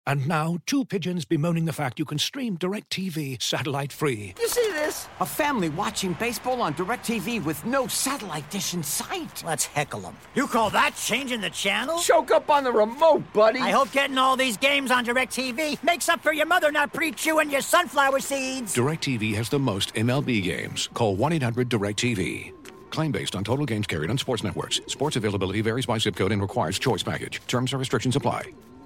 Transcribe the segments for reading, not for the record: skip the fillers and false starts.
And now, two pigeons bemoaning the fact you can stream DirecTV satellite-free. You see this? A family watching baseball on DirecTV with no satellite dish in sight. Let's heckle them. You call that changing the channel? Choke up on the remote, buddy. I hope getting all these games on DirecTV makes up for your mother not pre-chewing your sunflower seeds. DirecTV has the most MLB games. Call 1-800-DirecTV. Claim based on total games carried on sports networks. Sports availability varies by zip code and requires choice package. Terms and restrictions apply.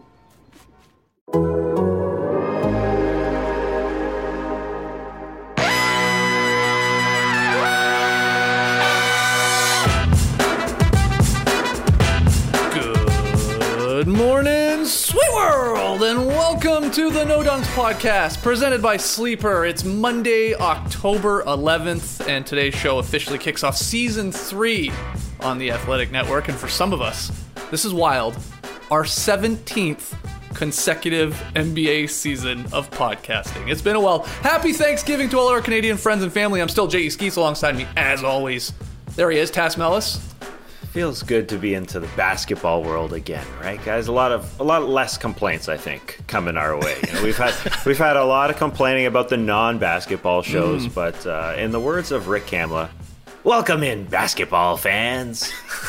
Good morning, sweet world, and welcome to the No Dunks podcast, presented by Sleeper. It's Monday, October 11th, and today's show officially kicks off Season 3 on the Athletic Network, and for some of us, this is wild, our 17th consecutive NBA season of podcasting. It's been a while. Happy Thanksgiving to all our Canadian friends and family. I'm still J.E. Skeets alongside me, as always. There he is, Tas Mellis. Feels good to be into the basketball world again, right, guys? A lot less complaints, I think, coming our way. You know, we've had a lot of complaining about the non-basketball shows, but in the words of Rick Kamla, welcome in, basketball fans.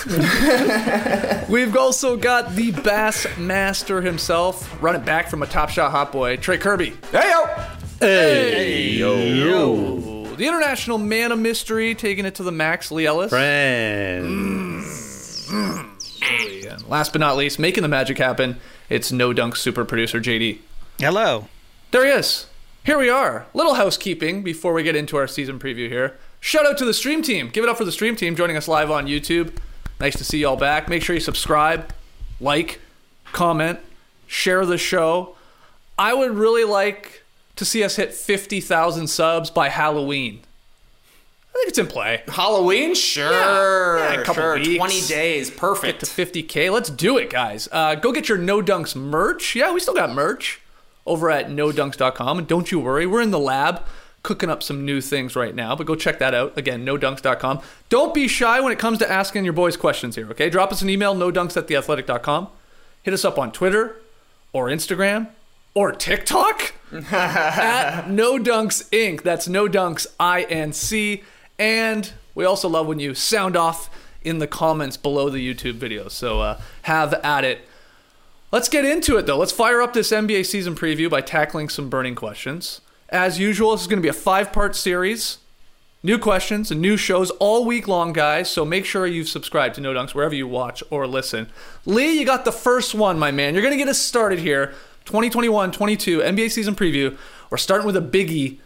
We've also got the Bass Master himself, running back from a Top Shot hot boy, Trey Kirby. Hey, yo. The international man of mystery, taking it to the max, Lee Ellis. Friends. And last but not least, making the magic happen, it's No Dunk super producer JD. Hello. There he is. Here we are. Little housekeeping before we get into our season preview here. Shout out to the stream team. Give it up for the stream team joining us live on YouTube. Nice to see y'all back. Make sure you subscribe, like, comment, share the show. I would really like to see us hit 50,000 subs by Halloween. I think it's in play. Halloween? Sure. Yeah, a couple weeks. 20 days. Perfect. Get to 50K. Let's do it, guys. Go get your No Dunks merch. Yeah, we still got merch over at nodunks.com. And don't you worry, we're in the lab cooking up some new things right now. But go check that out. Again, nodunks.com. Don't be shy when it comes to asking your boys questions here, okay? Drop us an email, nodunks@theathletic.com. Hit us up on Twitter or Instagram or TikTok at No Dunks Inc. That's No Dunks INC. And we also love when you sound off in the comments below the YouTube video. So have at it. Let's get into it, though. Let's fire up this NBA season preview by tackling some burning questions. As usual, this is going to be a 5-part series. New questions and new shows all week long, guys. So make sure you've subscribed to No Dunks wherever you watch or listen. Lee, you got the first one, my man. You're going to get us started here. 2021-22 NBA season preview. We're starting with a biggie.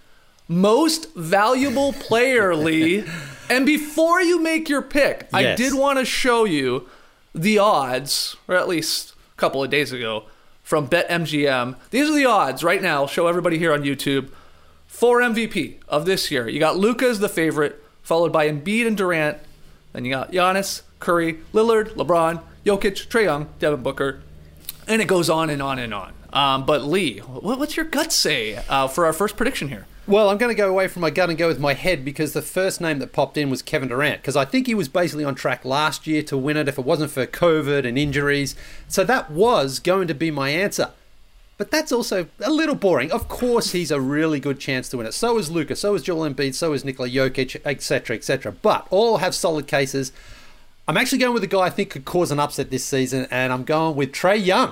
Most valuable player, Lee. And before you make your pick, I did want to show you the odds, or at least a couple of days ago, from BetMGM. These are the odds right now. I'll show everybody here on YouTube. For MVP of this year, you got Luka as the favorite, followed by Embiid and Durant. Then you got Giannis, Curry, Lillard, LeBron, Jokic, Trae Young, Devin Booker. And it goes on and on and on. But Lee, what's your gut say for our first prediction here? Well, I'm going to go away from my gut and go with my head because the first name that popped in was Kevin Durant, because I think he was basically on track last year to win it if it wasn't for COVID and injuries. So that was going to be my answer. But that's also a little boring. Of course, he's a really good chance to win it. So is Luka, so is Joel Embiid, so is Nikola Jokic, etc., etc. But all have solid cases. I'm actually going with a guy I think could cause an upset this season, and I'm going with Trae Young.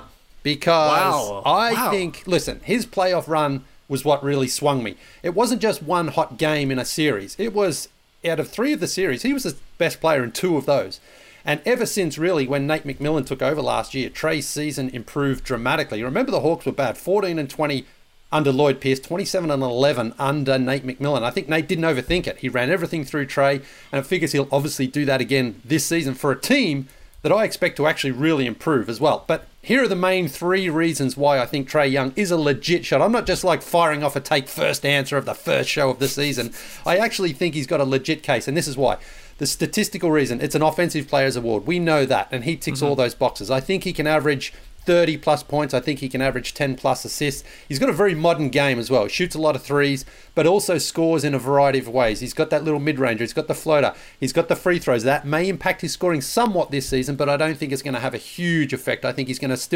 Because I think, listen, his playoff run was what really swung me. It wasn't just one hot game in a series. It was, out of 3 of the series, he was the best player in 2 of those. And ever since, really, when Nate McMillan took over last year, Trae's season improved dramatically. Remember, the Hawks were bad. 14-20 under Lloyd Pierce, 27-11 under Nate McMillan. I think Nate didn't overthink it. He ran everything through Trae, and it figures he'll obviously do that again this season for a team that I expect to actually really improve as well. But here are the main 3 reasons why I think Trae Young is a legit shot. I'm not just like firing off a take first answer of the first show of the season. I actually think he's got a legit case, and this is why. The statistical reason, it's an offensive players award. We know that, and he ticks all those boxes. I think he can average 30 plus points. I think he can average 10 plus assists. He's got a very modern game as well. He shoots a lot of threes, but also scores in a variety of ways. He's got that little mid-ranger. He's got the floater. He's got the free throws. That may impact his scoring somewhat this season, but I don't think it's going to have a huge effect. I think he's going to still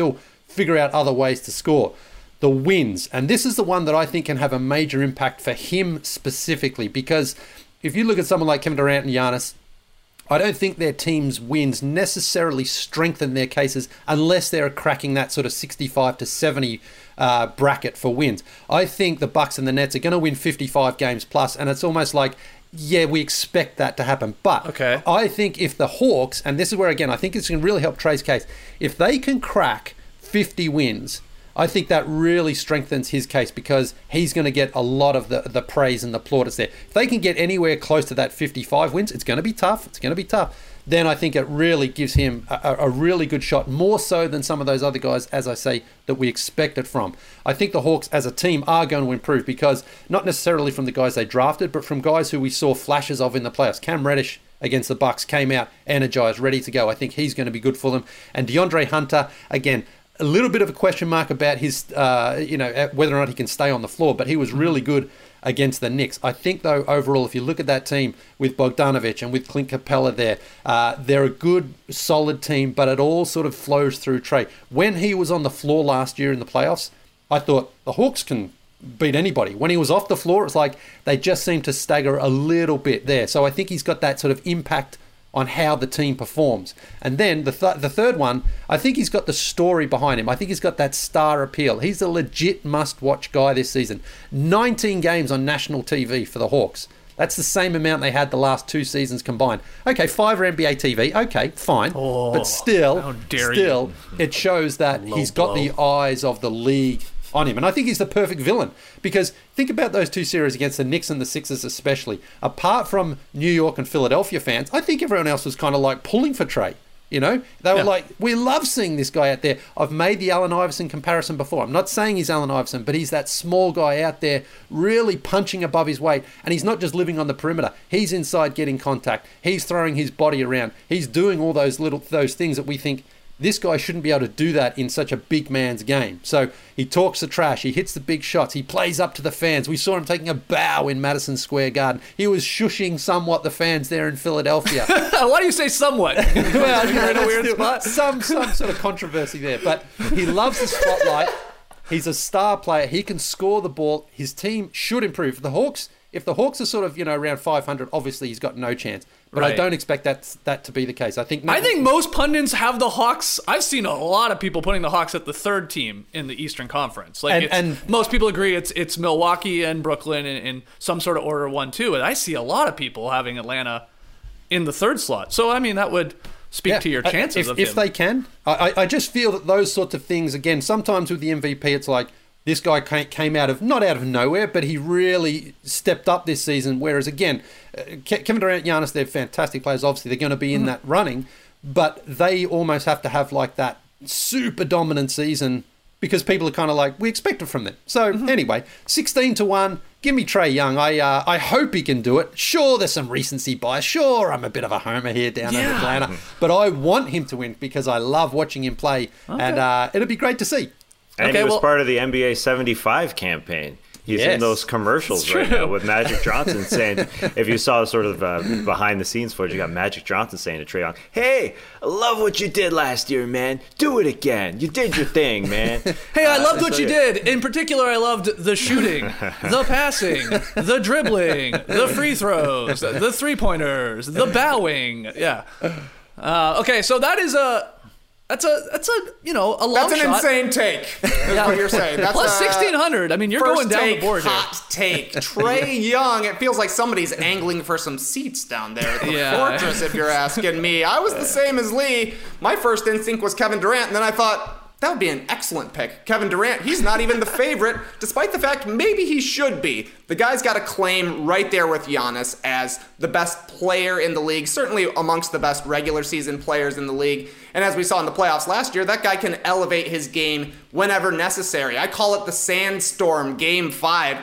figure out other ways to score. The wins, and this is the one that I think can have a major impact for him specifically, because if you look at someone like Kevin Durant and Giannis, I don't think their team's wins necessarily strengthen their cases unless they're cracking that sort of 65 to 70 bracket for wins. I think the Bucks and the Nets are going to win 55 games plus, and it's almost like, yeah, we expect that to happen. But I think if the Hawks, and this is where, again, I think it's going to really help Trey's case, if they can crack 50 wins, I think that really strengthens his case, because he's going to get a lot of the praise and the plaudits there. If they can get anywhere close to that 55 wins, it's going to be tough. Then I think it really gives him a really good shot, more so than some of those other guys, as I say, that we expected from. I think the Hawks as a team are going to improve, because not necessarily from the guys they drafted, but from guys who we saw flashes of in the playoffs. Cam Reddish against the Bucks came out energized, ready to go. I think he's going to be good for them. And DeAndre Hunter, again, a little bit of a question mark about his, whether or not he can stay on the floor, but he was really good against the Knicks. I think, though, overall, if you look at that team with Bogdanovic and with Clint Capella there, they're a good, solid team, but it all sort of flows through Trey. When he was on the floor last year in the playoffs, I thought the Hawks can beat anybody. When he was off the floor, it's like they just seemed to stagger a little bit there. So I think he's got that sort of impact on how the team performs. And then the third one, I think he's got the story behind him. I think he's got that star appeal. He's a legit must-watch guy this season. 19 games on national TV for the Hawks. That's the same amount they had the last 2 seasons combined. Okay, 5 are NBA TV. Okay, fine. But still, it shows that he's got the eyes of the league on him. And I think he's the perfect villain, because think about those 2 series against the Knicks and the Sixers especially. Apart from New York and Philadelphia fans, I think everyone else was kind of like pulling for Trey. You know, they were like, we love seeing this guy out there. I've made the Allen Iverson comparison before. I'm not saying he's Allen Iverson, but he's that small guy out there really punching above his weight. And he's not just living on the perimeter. He's inside getting contact. He's throwing his body around. He's doing all those things that we think, this guy shouldn't be able to do that in such a big man's game. So he talks the trash. He hits the big shots. He plays up to the fans. We saw him taking a bow in Madison Square Garden. He was shushing somewhat the fans there in Philadelphia. Why do you say somewhat? Well, you're in a weird spot. Some sort of controversy there. But he loves the spotlight. He's a star player. He can score the ball. His team should improve. If the Hawks are sort of, around 500, obviously he's got no chance. But I don't expect that to be the case. I think most pundits have the Hawks. I've seen a lot of people putting the Hawks at the 3rd team in the Eastern Conference. And most people agree it's Milwaukee and Brooklyn in some sort of order 1-2. And I see a lot of people having Atlanta in the 3rd slot. So, I mean, that would speak to your chances of him. If they can. I just feel that those sorts of things, again, sometimes with the MVP, it's like, this guy came not out of nowhere, but he really stepped up this season. Whereas, again, Kevin Durant, Giannis, they're fantastic players. Obviously, they're going to be in that running, but they almost have to have like that super dominant season, because people are kind of like, we expect it from them. So anyway, 16-1. Give me Trae Young. I hope he can do it. Sure, there's some recency bias. Sure, I'm a bit of a homer here down in Atlanta, but I want him to win because I love watching him play, and it'll be great to see. And he was part of the NBA 75 campaign. He's in those commercials right now with Magic Johnson saying, if you saw sort of behind-the-scenes footage, you got Magic Johnson saying to Trae Young, hey, I love what you did last year, man. Do it again. You did your thing, man. Hey, I loved what you did. In particular, I loved the shooting, the passing, the dribbling, the free throws, the three-pointers, the bowing. Yeah. Okay, so that is a... That's a long shot. That's an insane take, is what you're saying. That's plus 1,600. I mean, you're going down the board here. Hot take. Trae Young, it feels like somebody's angling for some seats down there at the Fortress, if you're asking me. I was the same as Lee. My first instinct was Kevin Durant, and then I thought, that would be an excellent pick. Kevin Durant, he's not even the favorite, despite the fact maybe he should be. The guy's got a claim right there with Giannis as the best player in the league, certainly amongst the best regular season players in the league. And as we saw in the playoffs last year, that guy can elevate his game whenever necessary. I call it the Sandstorm Game 5.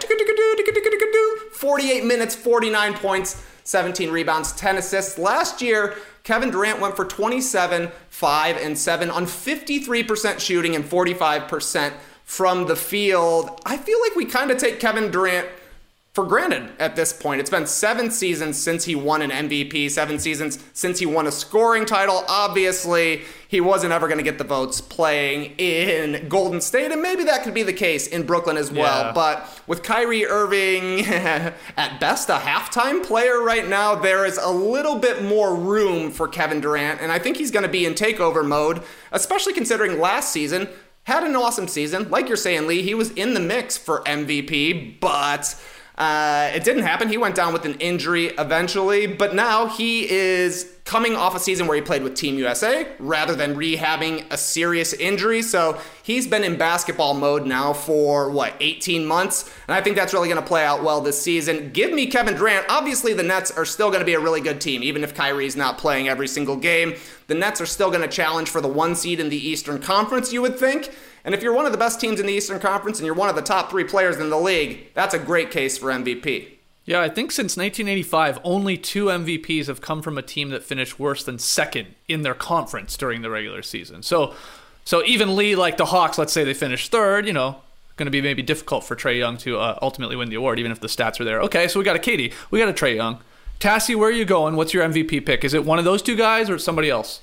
48 minutes, 49 points, 17 rebounds, 10 assists. Last year, Kevin Durant went for 27, 5, and 7 on 53% shooting and 45% from the field. I feel like we kind of take Kevin Durant for granted at this point. It's been 7 seasons since he won an MVP, 7 seasons since he won a scoring title. Obviously, he wasn't ever going to get the votes playing in Golden State, and maybe that could be the case in Brooklyn as well. Yeah. But with Kyrie Irving, at best, a halftime player right now, there is a little bit more room for Kevin Durant, and I think he's going to be in takeover mode, especially considering last season had an awesome season. Like you're saying, Lee, he was in the mix for MVP, but it didn't happen. He went down with an injury eventually, but now he is coming off a season where he played with Team USA rather than rehabbing a serious injury. So he's been in basketball mode now for, 18 months? And I think that's really going to play out well this season. Give me Kevin Durant. Obviously, the Nets are still going to be a really good team, even if Kyrie's not playing every single game. The Nets are still going to challenge for the 1 seed in the Eastern Conference, you would think. And if you're one of the best teams in the Eastern Conference and you're one of the top 3 players in the league, that's a great case for MVP. Yeah, I think since 1985, only 2 MVPs have come from a team that finished worse than second in their conference during the regular season. So even Lee, like the Hawks, let's say they finished third, going to be maybe difficult for Trae Young to ultimately win the award, even if the stats are there. Okay, so we got a KD, we got a Trae Young. Tassie, where are you going? What's your MVP pick? Is it one of those 2 guys or somebody else?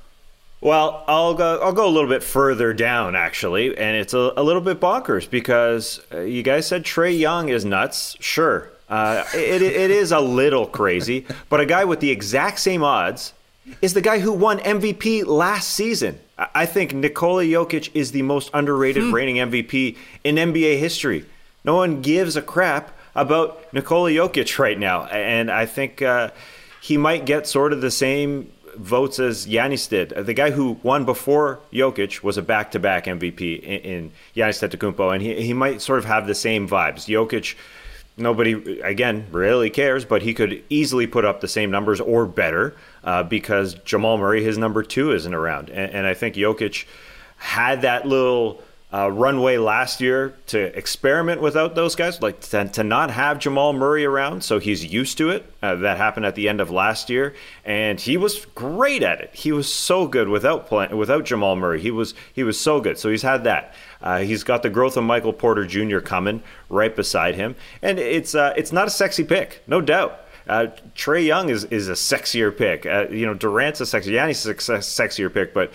Well, I'll go a little bit further down, actually, and it's a little bit bonkers because you guys said Trae Young is nuts. Sure, it is a little crazy, but a guy with the exact same odds is the guy who won MVP last season. I think Nikola Jokic is the most underrated reigning MVP in NBA history. No one gives a crap about Nikola Jokic right now, and I think he might get sort of the same votes as Giannis did. The guy who won before Jokic was a back-to-back MVP in Giannis Antetokounmpo, and he might sort of have the same vibes. Jokic, nobody, again, really cares, but he could easily put up the same numbers or better because Jamal Murray, his number 2, isn't around. And I think Jokic had that little runway last year to experiment without those guys, like to not have Jamal Murray around, so he's used to it. That happened at the end of last year, and he was great at it. He was so good without Jamal Murray. He was so good. So he's had that. He's got the growth of Michael Porter Jr. coming right beside him, and it's not a sexy pick, no doubt. Trae Young is a sexier pick. Durant's a Giannis is a sexier pick, but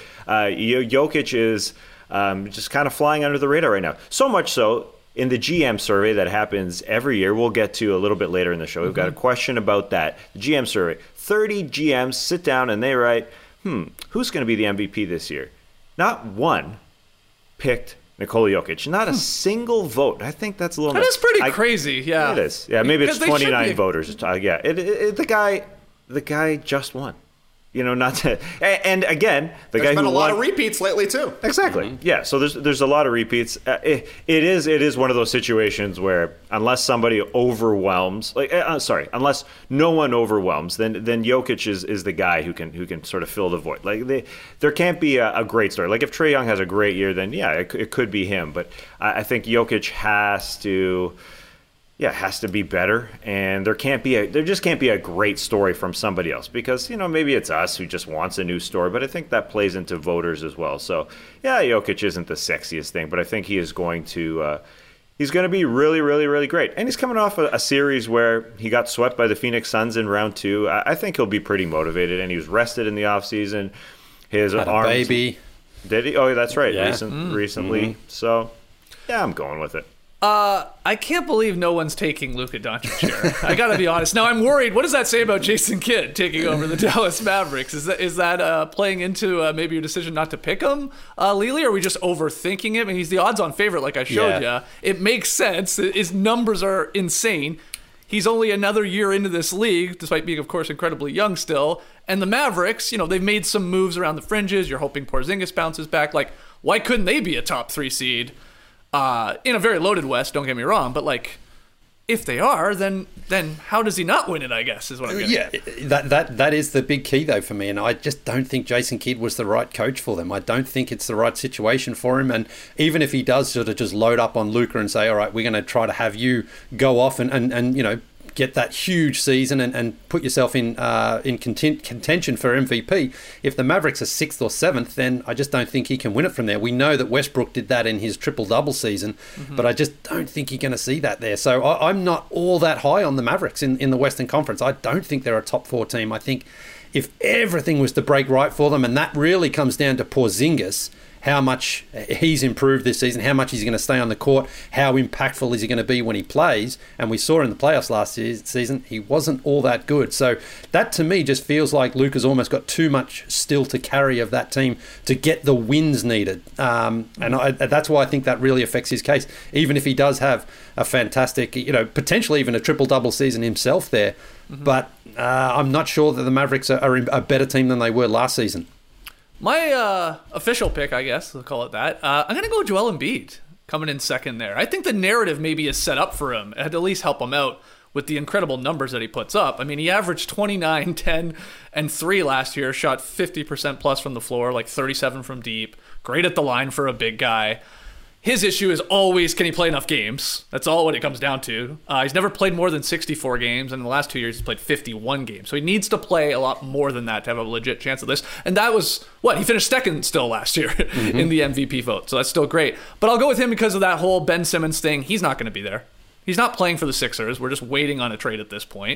Jokic is just kind of flying under the radar right now. So much so, in the GM survey that happens every year, we'll get to a little bit later in the show. We've got a question about that. The GM survey. 30 GMs sit down and they write, who's going to be the MVP this year? Not one picked Nikola Jokic. Not a single vote. I think that's a little... That is pretty crazy, yeah. It is. Yeah, maybe it's 29 voters. Yeah, the guy just won. Not to, and again, there's guy been who a lot won, of repeats lately too. Exactly. Yeah. So there's a lot of repeats. It is one of those situations where unless somebody overwhelms, unless no one overwhelms, then Jokic is the guy who can sort of fill the void. Like there can't be a great story. Like if Trae Young has a great year, then yeah, it could be him. But I think Jokic has to be better, and there just can't be a great story from somebody else because maybe it's us who just wants a new story, but I think that plays into voters as well. So yeah, Jokic isn't the sexiest thing, but I think he is going to he's going to be really, really, really great, and he's coming off a series where he got swept by the Phoenix Suns in round 2. I think he'll be pretty motivated, and he was rested in the offseason. His arms, baby. Did he? Oh, that's right. Yeah. Recently. Mm-hmm. So yeah, I'm going with it. I can't believe no one's taking Luka Doncic here. I gotta be honest. Now I'm worried. What does that say about Jason Kidd taking over the Dallas Mavericks? Is that playing into maybe your decision not to pick him, Lily? Or are we just overthinking it? I mean, he's the odds-on favorite, like I showed you. It makes sense. His numbers are insane. He's only another year into this league, despite being, of course, incredibly young still. And the Mavericks, they've made some moves around the fringes. You're hoping Porzingis bounces back. Like, why couldn't they be a top 3 seed? In a very loaded West, don't get me wrong, but if they are, then how does he not win it, I guess, is what I'm getting at. That is the big key, though, for me, and I just don't think Jason Kidd was the right coach for them. I don't think it's the right situation for him, and even if he does sort of just load up on Luka and say, all right, we're going to try to have you go off and get that huge season and put yourself in contention for MVP. If the Mavericks are 6th or 7th, then I just don't think he can win it from there. We know that Westbrook did that in his triple-double season, but I just don't think you're going to see that there. So I'm not all that high on the Mavericks in the Western Conference. I don't think they're a top 4 team. I think if everything was to break right for them, and that really comes down to Porzingis, how much he's improved this season, how much he's going to stay on the court, how impactful is he going to be when he plays. And we saw in the playoffs last season, he wasn't all that good. So that to me just feels like Luka's almost got too much still to carry of that team to get the wins needed. And that's why I think that really affects his case. Even if he does have a fantastic, potentially even a triple-double season himself there. But I'm not sure that the Mavericks are a better team than they were last season. My official pick, I guess, we'll call it that, I'm going to go Joel Embiid coming in second there. I think the narrative maybe is set up for him, at least help him out with the incredible numbers that he puts up. I mean, he averaged 29, 10, and 3 last year, shot 50% plus from the floor, like 37 from deep, great at the line for a big guy. His issue is always, can he play enough games? That's all what it comes down to. He's never played more than 64 games, and in the last 2 years, he's played 51 games. So he needs to play a lot more than that to have a legit chance of this. And that was, he finished second still last year in the MVP vote. So that's still great. But I'll go with him because of that whole Ben Simmons thing. He's not going to be there. He's not playing for the Sixers. We're just waiting on a trade at this point.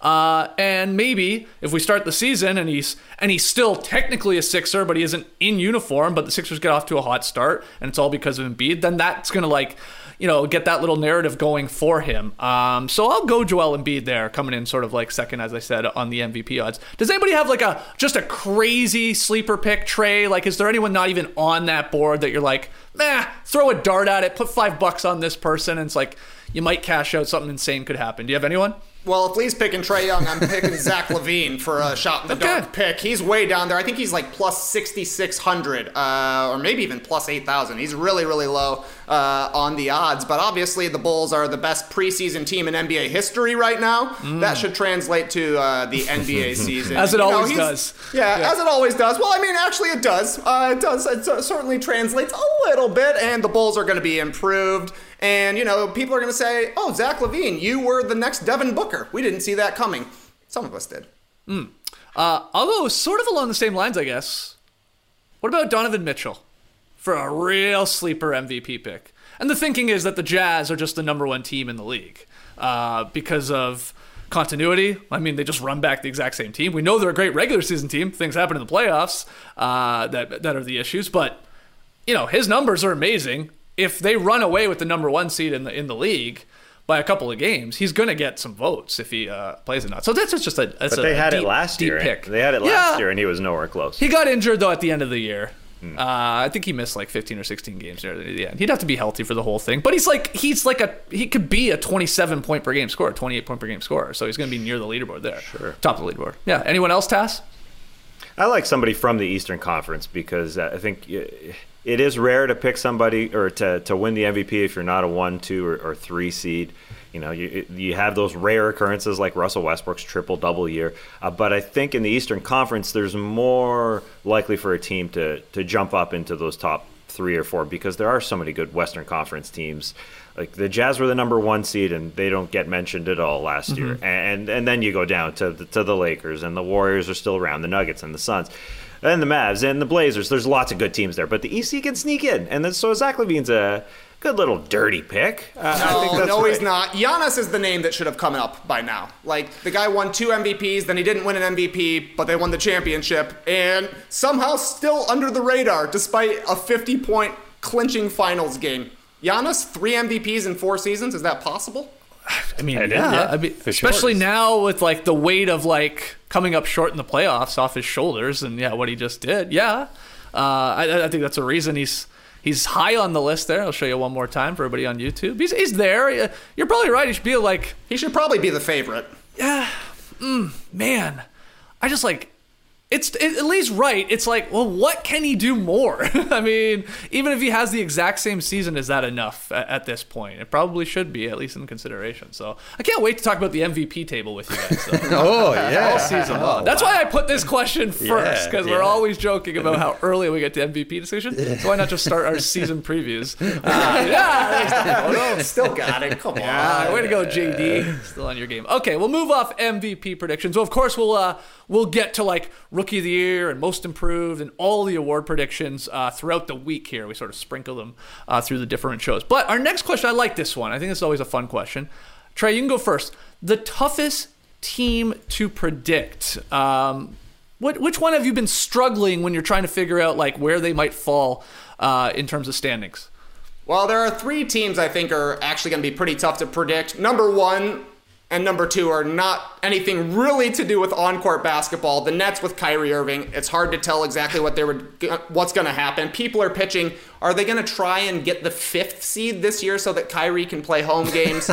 And maybe if we start the season and he's still technically a Sixer, but he isn't in uniform, but the Sixers get off to a hot start and it's all because of Embiid, then that's going to get that little narrative going for him. So I'll go Joel Embiid there, coming in sort of like second, as I said, on the MVP odds. Does anybody have just a crazy sleeper pick, Trey? Like, is there anyone not even on that board that you're like, throw a dart at it, put $5 on this person, and it's like, you might cash out, something insane could happen. Do you have anyone? Well, if Lee's picking Trae Young, I'm picking Zach LaVine for a shot-in-the-dark pick. He's way down there. I think he's like plus 6,600 or maybe even plus 8,000. He's really, really low on the odds. But obviously, the Bulls are the best preseason team in NBA history right now. That should translate to the NBA season. As it always does. Yeah, as it always does. Well, I mean, actually, it does. It certainly translates a little bit, and the Bulls are going to be improved. And, people are going to say, oh, Zach LaVine, you were the next Devin Booker. We didn't see that coming. Some of us did. I'll go sort of along the same lines, I guess. What about Donovan Mitchell for a real sleeper MVP pick? And the thinking is that the Jazz are just the number 1 team in the league because of continuity. I mean, they just run back the exact same team. We know they're a great regular season team. Things happen in the playoffs that are the issues. But, his numbers are amazing. If they run away with the number 1 seed in the league by a couple of games, he's going to get some votes if he plays it not. So that's just a deep pick. They had it last year, and he was nowhere close. He got injured though at the end of the year. I think he missed like 15 or 16 games near the end. He'd have to be healthy for the whole thing. But he could be a 27 point per game scorer, 28 point per game scorer. So he's going to be near the leaderboard there. Sure. Top of the leaderboard. Yeah. Anyone else, Tass? I like somebody from the Eastern Conference because I think it is rare to pick somebody or to win the MVP if you're not a 1, 2, or 3 seed. You have those rare occurrences like Russell Westbrook's triple-double year. But I think in the Eastern Conference, there's more likely for a team to jump up into those top 3 or 4 because there are so many good Western Conference teams. Like the Jazz were the number 1 seed and they don't get mentioned at all last year. And then you go down to the Lakers and the Warriors are still around, the Nuggets and the Suns. And the Mavs and the Blazers. There's lots of good teams there, but the EC can sneak in. And then, so Zach LaVine's a good little dirty pick. He's not. Giannis is the name that should have come up by now. Like, the guy won 2 MVPs, then he didn't win an MVP, but they won the championship, and somehow still under the radar despite a 50-point clinching finals game. Giannis, 3 MVPs in 4 seasons. Is that possible? I mean, yeah. I mean, especially now with like the weight of like coming up short in the playoffs off his shoulders, and what he just did. Yeah, I think that's a reason he's high on the list there. I'll show you one more time for everybody on YouTube. He's there. You're probably right. He should probably be the favorite. Yeah, man. I just like. It's at least right. It's like, well, what can he do more? I mean, even if he has the exact same season, is that enough at this point? It probably should be, at least in consideration. So I can't wait to talk about the MVP table with you guys. So. All season long. That's why I put this question first, because we're always joking about how early we get to MVP decision. So why not just start our season previews? Still got it. Come on. Way to go, JD. Still on your game. Okay, we'll move off MVP predictions. Well, of course, we'll get to like Rookie of the Year and Most Improved and all the award predictions throughout the week here. We sort of sprinkle them through the different shows. But our next question, I like this one. I think this is always a fun question. Trey, you can go first. The toughest team to predict. Which one have you been struggling when you're trying to figure out like where they might fall in terms of standings? Well, there are 3 teams I think are actually going to be pretty tough to predict. Number 1 and number 2 are not anything really to do with on-court basketball. The Nets with Kyrie Irving, it's hard to tell exactly what's going to happen. People are pitching, are they going to try and get the 5th seed this year so that Kyrie can play home games?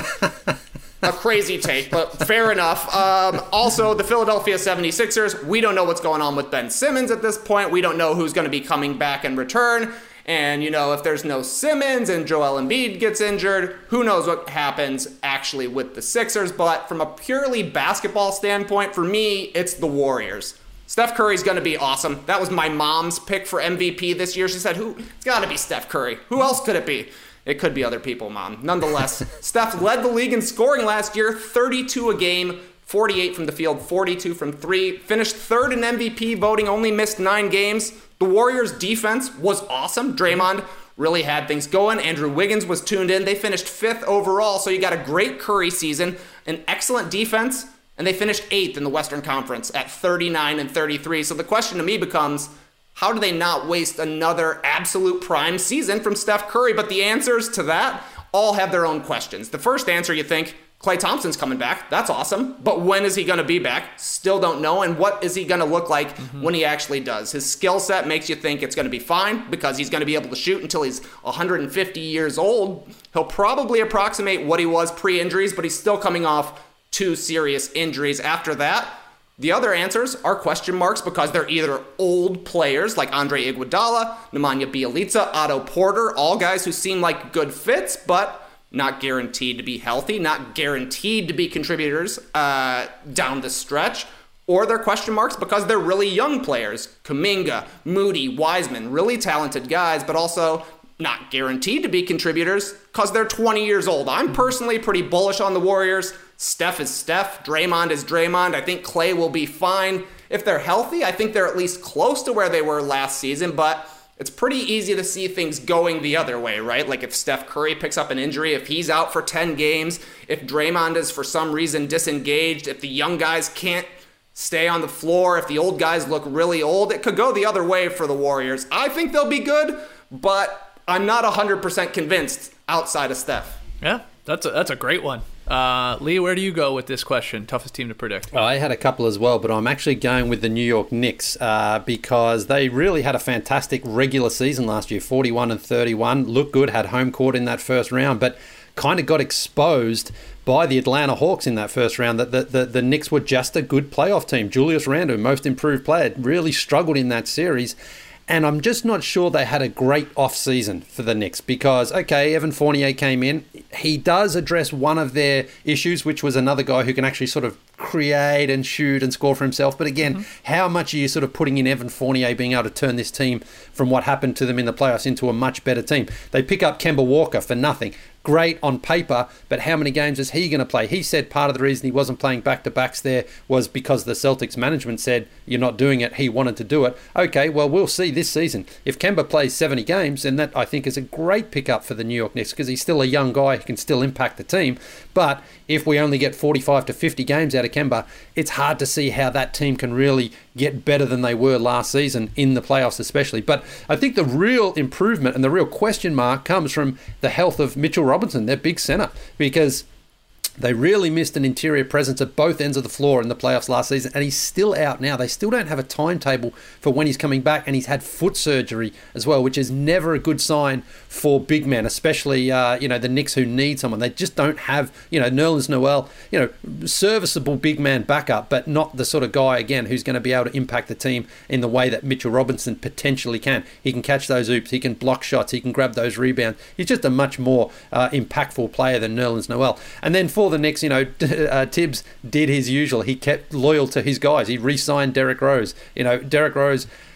A crazy take, but fair enough. Also, the Philadelphia 76ers, we don't know what's going on with Ben Simmons at this point. We don't know who's going to be coming back in return. And, if there's no Simmons and Joel Embiid gets injured, who knows what happens actually with the Sixers. But from a purely basketball standpoint, for me, it's the Warriors. Steph Curry's going to be awesome. That was my mom's pick for MVP this year. She said, it's got to be Steph Curry. Who else could it be? It could be other people, Mom. Nonetheless, Steph led the league in scoring last year, 32 a game, 48 from the field, 42 from 3. Finished 3rd in MVP voting, only missed 9 games. The Warriors' defense was awesome. Draymond really had things going. Andrew Wiggins was tuned in. They finished 5th overall, so you got a great Curry season, an excellent defense, and they finished 8th in the Western Conference at 39 and 33. So the question to me becomes, how do they not waste another absolute prime season from Steph Curry? But the answers to that all have their own questions. The first answer, you think, Klay Thompson's coming back. That's awesome. But when is he going to be back? Still don't know. And what is he going to look like when he actually does? His skill set makes you think it's going to be fine because he's going to be able to shoot until he's 150 years old. He'll probably approximate what he was pre-injuries, but he's still coming off 2 serious injuries after that. The other answers are question marks because they're either old players like Andre Iguodala, Nemanja Bjelica, Otto Porter, all guys who seem like good fits, but not guaranteed to be healthy, not guaranteed to be contributors down the stretch. Or they're question marks because they're really young players. Kuminga, Moody, Wiseman, really talented guys, but also not guaranteed to be contributors because they're 20 years old. I'm personally pretty bullish on the Warriors. Steph is Steph. Draymond is Draymond. I think Klay will be fine. If they're healthy, I think they're at least close to where they were last season, but it's pretty easy to see things going the other way, right? Like if Steph Curry picks up an injury, if he's out for 10 games, if Draymond is for some reason disengaged, if the young guys can't stay on the floor, if the old guys look really old, it could go the other way for the Warriors. I think they'll be good, but I'm not 100% convinced outside of Steph. Yeah, that's a great one. Lee, where do you go with this question? Toughest team to predict? I had a couple as well, but I'm actually going with the New York Knicks because they really had a fantastic regular season last year, 41 and 31. Looked good, had home court in that first round, but kind of got exposed by the Atlanta Hawks in that first round. That the Knicks were just a good playoff team. Julius Randle, most improved player, really struggled in that series. And I'm just not sure they had a great off-season for the Knicks because, okay, Evan Fournier came in. He does address one of their issues, which was another guy who can actually sort of create and shoot and score for himself. But again, how much are you sort of putting in Evan Fournier being able to turn this team from what happened to them in the playoffs into a much better team? They pick up Kemba Walker for nothing. Great on paper, but how many games is he going to play? He said part of the reason he wasn't playing back-to-backs there was because the Celtics management said, you're not doing it. He wanted to do it. Okay, well, we'll see this season. If Kemba plays 70 games, then that, I think, is a great pickup for the New York Knicks because he's still a young guy who can still impact the team. But if we only get 45 to 50 games out of Kemba, it's hard to see how that team can really get better than they were last season in the playoffs especially. But I think the real improvement and the real question mark comes from the health of Mitchell Robinson, their big center, because they really missed an interior presence at both ends of the floor in the playoffs last season, and he's still out now. They still don't have a timetable for when he's coming back, and he's had foot surgery as well, which is never a good sign for big men, especially the Knicks who need someone. They just don't have Nerlens Noel, serviceable big man backup, but not the sort of guy again who's going to be able to impact the team in the way that Mitchell Robinson potentially can. He can catch those oops, he can block shots, he can grab those rebounds. He's just a much more impactful player than Nerlens Noel. And then for the Knicks, Tibbs did his usual. He kept loyal to his guys. He re-signed Derrick Rose. Derrick Rose,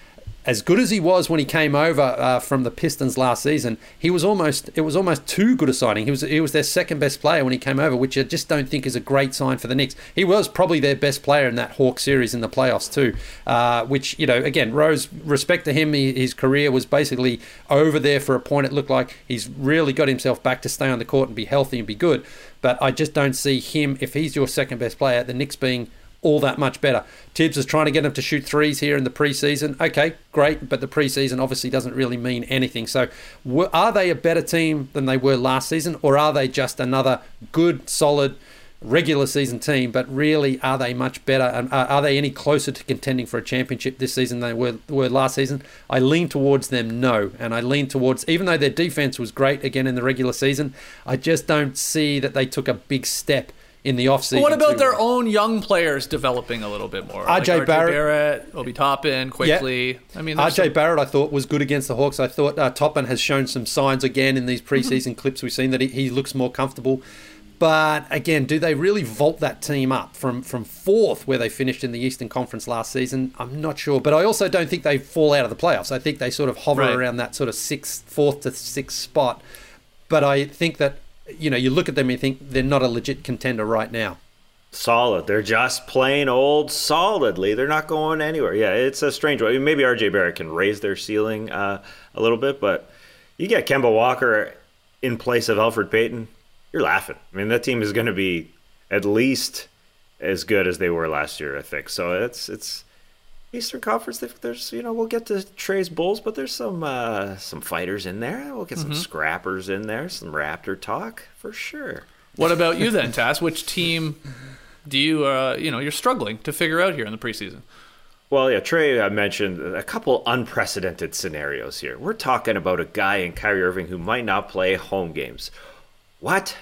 as good as he was when he came over from the Pistons last season, it was almost too good a signing. He was their second best player when he came over, which I just don't think is a great sign for the Knicks. He was probably their best player in that Hawks series in the playoffs too, which, again, Rose, respect to him, his career was basically over there for a point. It looked like he's really got himself back to stay on the court and be healthy and be good. But I just don't see him, if he's your second best player, the Knicks being all that much better. Tibbs is trying to get him to shoot threes here in the preseason. Okay, great, but the preseason obviously doesn't really mean anything. So are they a better team than they were last season, or are they just another good, solid, regular season team, but really are they much better? And are they any closer to contending for a championship this season than they were last season? I lean towards them no, and I lean towards, even though their defense was great again in the regular season, I just don't see that they took a big step in the offseason. What about their own young players developing a little bit more? RJ Barrett, Obi Toppin, quickly. Yeah. I mean, RJ Barrett, I thought, was good against the Hawks. I thought Toppin has shown some signs again in these preseason clips we've seen that he looks more comfortable. But again, do they really vault that team up from fourth, where they finished in the Eastern Conference last season? I'm not sure. But I also don't think they fall out of the playoffs. I think they sort of hover around that sort of fourth to sixth spot. But I think that, you look at them and you think they're not a legit contender right now. Solid. They're just plain old solidly. They're not going anywhere. Yeah, it's a strange way. Maybe RJ Barrett can raise their ceiling a little bit, but you get Kemba Walker in place of Elfrid Payton, you're laughing. I mean, that team is going to be at least as good as they were last year, I think. So it's Eastern Conference. There's we'll get to Trey's Bulls, but there's some fighters in there. We'll get some scrappers in there, some Raptor talk for sure. What about you then, Tass? Which team do you you're struggling to figure out here in the preseason? Well, yeah, Trey mentioned a couple unprecedented scenarios here. We're talking about a guy in Kyrie Irving who might not play home games. What?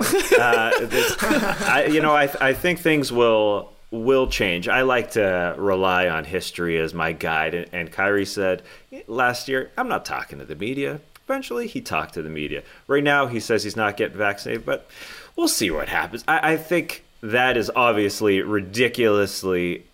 I think things will change. I like to rely on history as my guide. And Kyrie said last year, I'm not talking to the media. Eventually, he talked to the media. Right now, he says he's not getting vaccinated, but we'll see what happens. I think that is obviously ridiculously.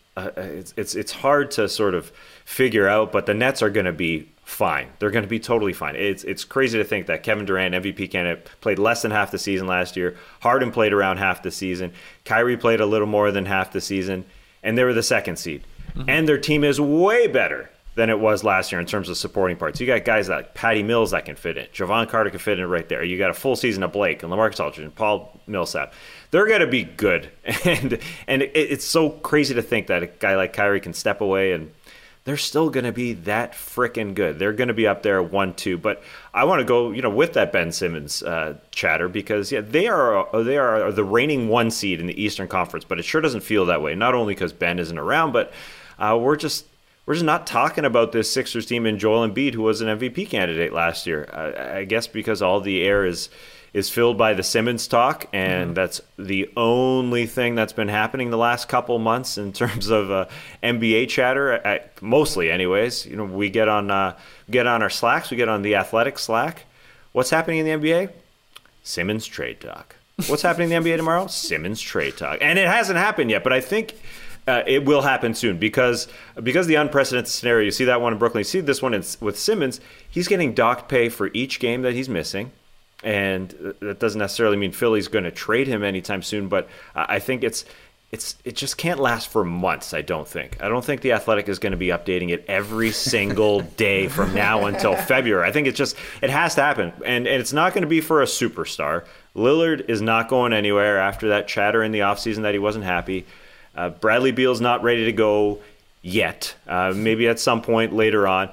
It's hard to sort of figure out, but the Nets are going to be fine. They're going to be totally fine. It's crazy to think that Kevin Durant, MVP candidate, played less than half the season last year. Harden played around half the season. Kyrie played a little more than half the season, and they were the second seed. Mm-hmm. And their team is way better than it was last year in terms of supporting parts. You got guys like Patty Mills that can fit in. Javon Carter can fit in right there. You got a full season of Blake and LaMarcus Aldridge and Paul Millsap. They're going to be good. And it's so crazy to think that a guy like Kyrie can step away and they're still going to be that freaking good. They're going to be up there 1-2. But I want to go, with that Ben Simmons chatter because they are the reigning 1 seed in the Eastern Conference. But it sure doesn't feel that way. Not only because Ben isn't around, but we're just not talking about this Sixers team and Joel Embiid, who was an MVP candidate last year. I guess because all the air is filled by the Simmons talk, and that's the only thing that's been happening the last couple months in terms of NBA chatter. Mostly, anyways. We get on our Slacks, we get on the Athletic Slack. What's happening in the NBA? Simmons trade talk. What's happening in the NBA tomorrow? Simmons trade talk, and it hasn't happened yet, but I think it will happen soon because the unprecedented scenario. You see that one in Brooklyn. You see this one with Simmons. He's getting docked pay for each game that he's missing. And that doesn't necessarily mean Philly's going to trade him anytime soon, but I think it just can't last for months. I don't think the Athletic is going to be updating it every single day from now until February. I think it has to happen, and it's not going to be for a superstar. Lillard is not going anywhere after that chatter in the offseason that he wasn't happy. Bradley Beal's not ready to go yet. Maybe at some point later on.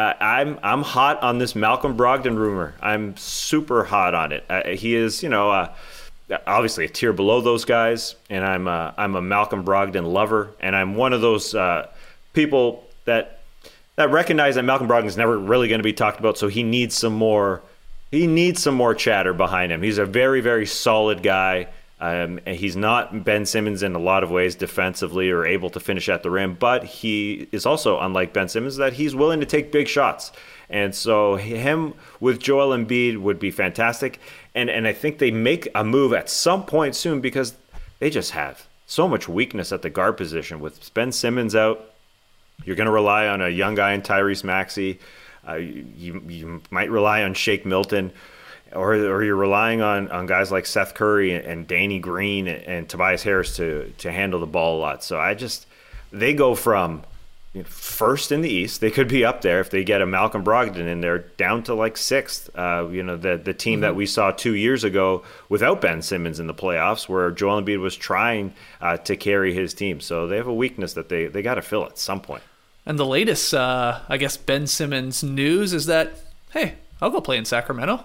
I'm hot on this Malcolm Brogdon rumor. I'm super hot on it. He is, obviously a tier below those guys, and I'm a Malcolm Brogdon lover, and I'm one of those people that recognize that Malcolm Brogdon is never really going to be talked about. So he needs some more. He needs some more chatter behind him. He's a very, very solid guy. And he's not Ben Simmons in a lot of ways defensively or able to finish at the rim, but he is also, unlike Ben Simmons, that he's willing to take big shots. And so him with Joel Embiid would be fantastic. And I think they make a move at some point soon because they just have so much weakness at the guard position with Ben Simmons out. You're going to rely on a young guy in Tyrese Maxey. You might rely on Shake Milton, or you're relying on guys like Seth Curry and Danny Green and Tobias Harris to handle the ball a lot. So they go from first in the East. They could be up there if they get a Malcolm Brogdon in there, down to like sixth. The team that we saw 2 years ago without Ben Simmons in the playoffs, where Joel Embiid was trying to carry his team. So they have a weakness that they got to fill at some point. And the latest, I guess, Ben Simmons news is that, hey, I'll go play in Sacramento.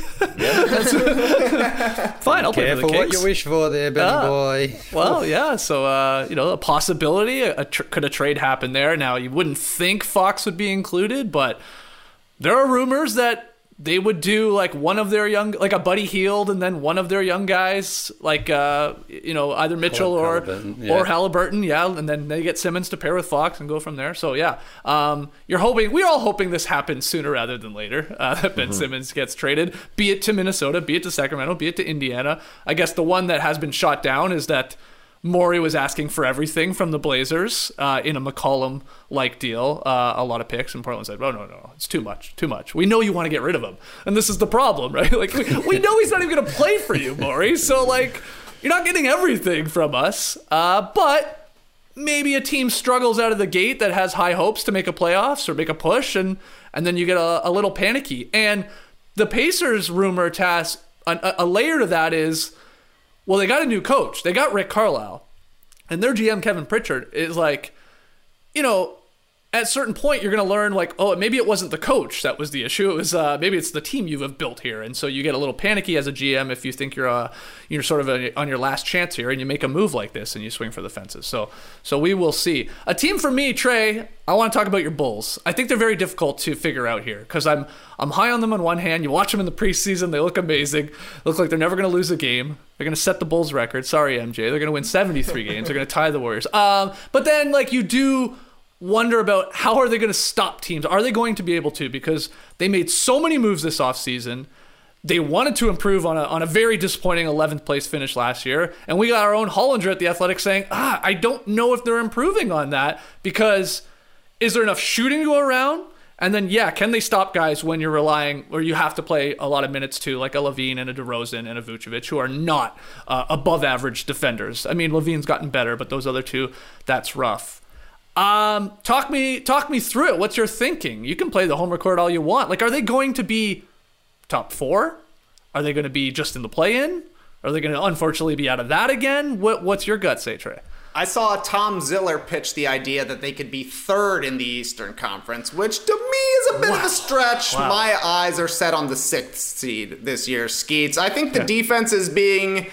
Fine, I'll play for the Kings. Careful what you wish for there, Benny boy. Well, yeah, so, a possibility. Could a trade happen there? Now, you wouldn't think Fox would be included, but there are rumors that they would do like one of their young, like a Buddy Hield, and then one of their young guys, like either Mitchell or Halliburton, and then they get Simmons to pair with Fox and go from there. So we're all hoping this happens sooner rather than later. That Ben Simmons gets traded, be it to Minnesota, be it to Sacramento, be it to Indiana. I guess the one that has been shot down is that Morey was asking for everything from the Blazers in a McCollum-like deal, a lot of picks, and Portland said, "Oh no, it's too much. We know you want to get rid of him, and this is the problem, right? Like we know he's not even going to play for you, Morey. So like you're not getting everything from us, but maybe a team struggles out of the gate that has high hopes to make a playoffs or make a push, and then you get a little panicky. And the Pacers rumor, Tass, a layer to that is." Well, they got a new coach. They got Rick Carlisle. And their GM, Kevin Pritchard, is like, at a certain point, you're going to learn, like, oh, maybe it wasn't the coach that was the issue. It was maybe it's the team you have built here. And so you get a little panicky as a GM if you think you're sort of on your last chance here and you make a move like this and you swing for the fences. So we will see. A team for me, Trey, I want to talk about your Bulls. I think they're very difficult to figure out here because I'm high on them on one hand. You watch them in the preseason. They look amazing. They look like they're never going to lose a game. They're going to set the Bulls record. Sorry, MJ. They're going to win 73 games. They're going to tie the Warriors. But then, like, you do wonder about how are they going to stop teams? Are they going to be able to? Because they made so many moves this offseason. They wanted to improve on a very disappointing 11th place finish last year. And we got our own Hollinger at The Athletic saying, I don't know if they're improving on that because is there enough shooting to go around? And then, can they stop guys when you're relying or you have to play a lot of minutes to, like a Levine and a DeRozan and a Vucevic, who are not above average defenders? I mean, Levine's gotten better, but those other two, that's rough. Talk me through it. What's your thinking? You can play the home record all you want. Like, are they going to be top 4? Are they going to be just in the play-in? Are they going to unfortunately be out of that again? What's your gut say, Trey? I saw Tom Ziller pitch the idea that they could be third in the Eastern Conference, which to me is a bit of a stretch. Wow. My eyes are set on the 6th seed this year, Skeets. I think the defense is being...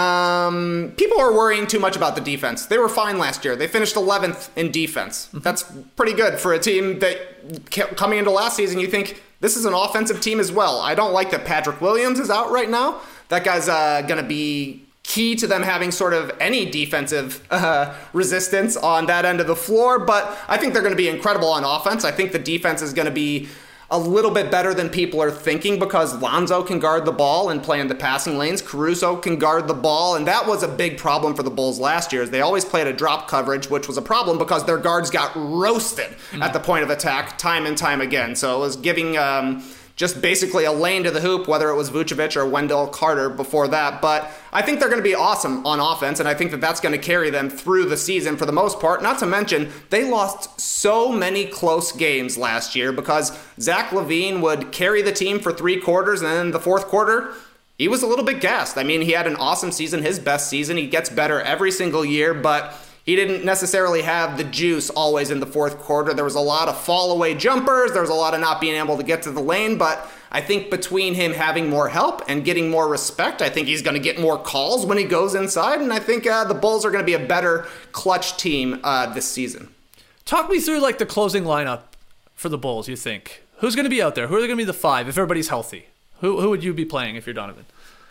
people are worrying too much about the defense. They were fine last year. They finished 11th in defense. That's pretty good for a team that coming into last season, you think this is an offensive team as well. I don't like that Patrick Williams is out right now. That guy's going to be key to them having sort of any defensive resistance on that end of the floor. But I think they're going to be incredible on offense. I think the defense is going to be a little bit better than people are thinking because Lonzo can guard the ball and play in the passing lanes. Caruso can guard the ball, and that was a big problem for the Bulls last year. They always played a drop coverage, which was a problem because their guards got roasted at the point of attack time and time again. So it was giving just basically a lane to the hoop, whether it was Vucevic or Wendell Carter before that. But I think they're going to be awesome on offense, and I think that that's going to carry them through the season for the most part. Not to mention, they lost so many close games last year because Zach LaVine would carry the team for 3 quarters, and then in the 4th quarter, he was a little bit gassed. I mean, he had an awesome season, his best season. He gets better every single year, but he didn't necessarily have the juice always in the 4th quarter. There was a lot of fall-away jumpers. There was a lot of not being able to get to the lane. But I think between him having more help and getting more respect, I think he's going to get more calls when he goes inside. And I think the Bulls are going to be a better clutch team this season. Talk me through like the closing lineup for the Bulls, you think. Who's going to be out there? Who are they going to be the 5 if everybody's healthy? Who would you be playing if you're Donovan?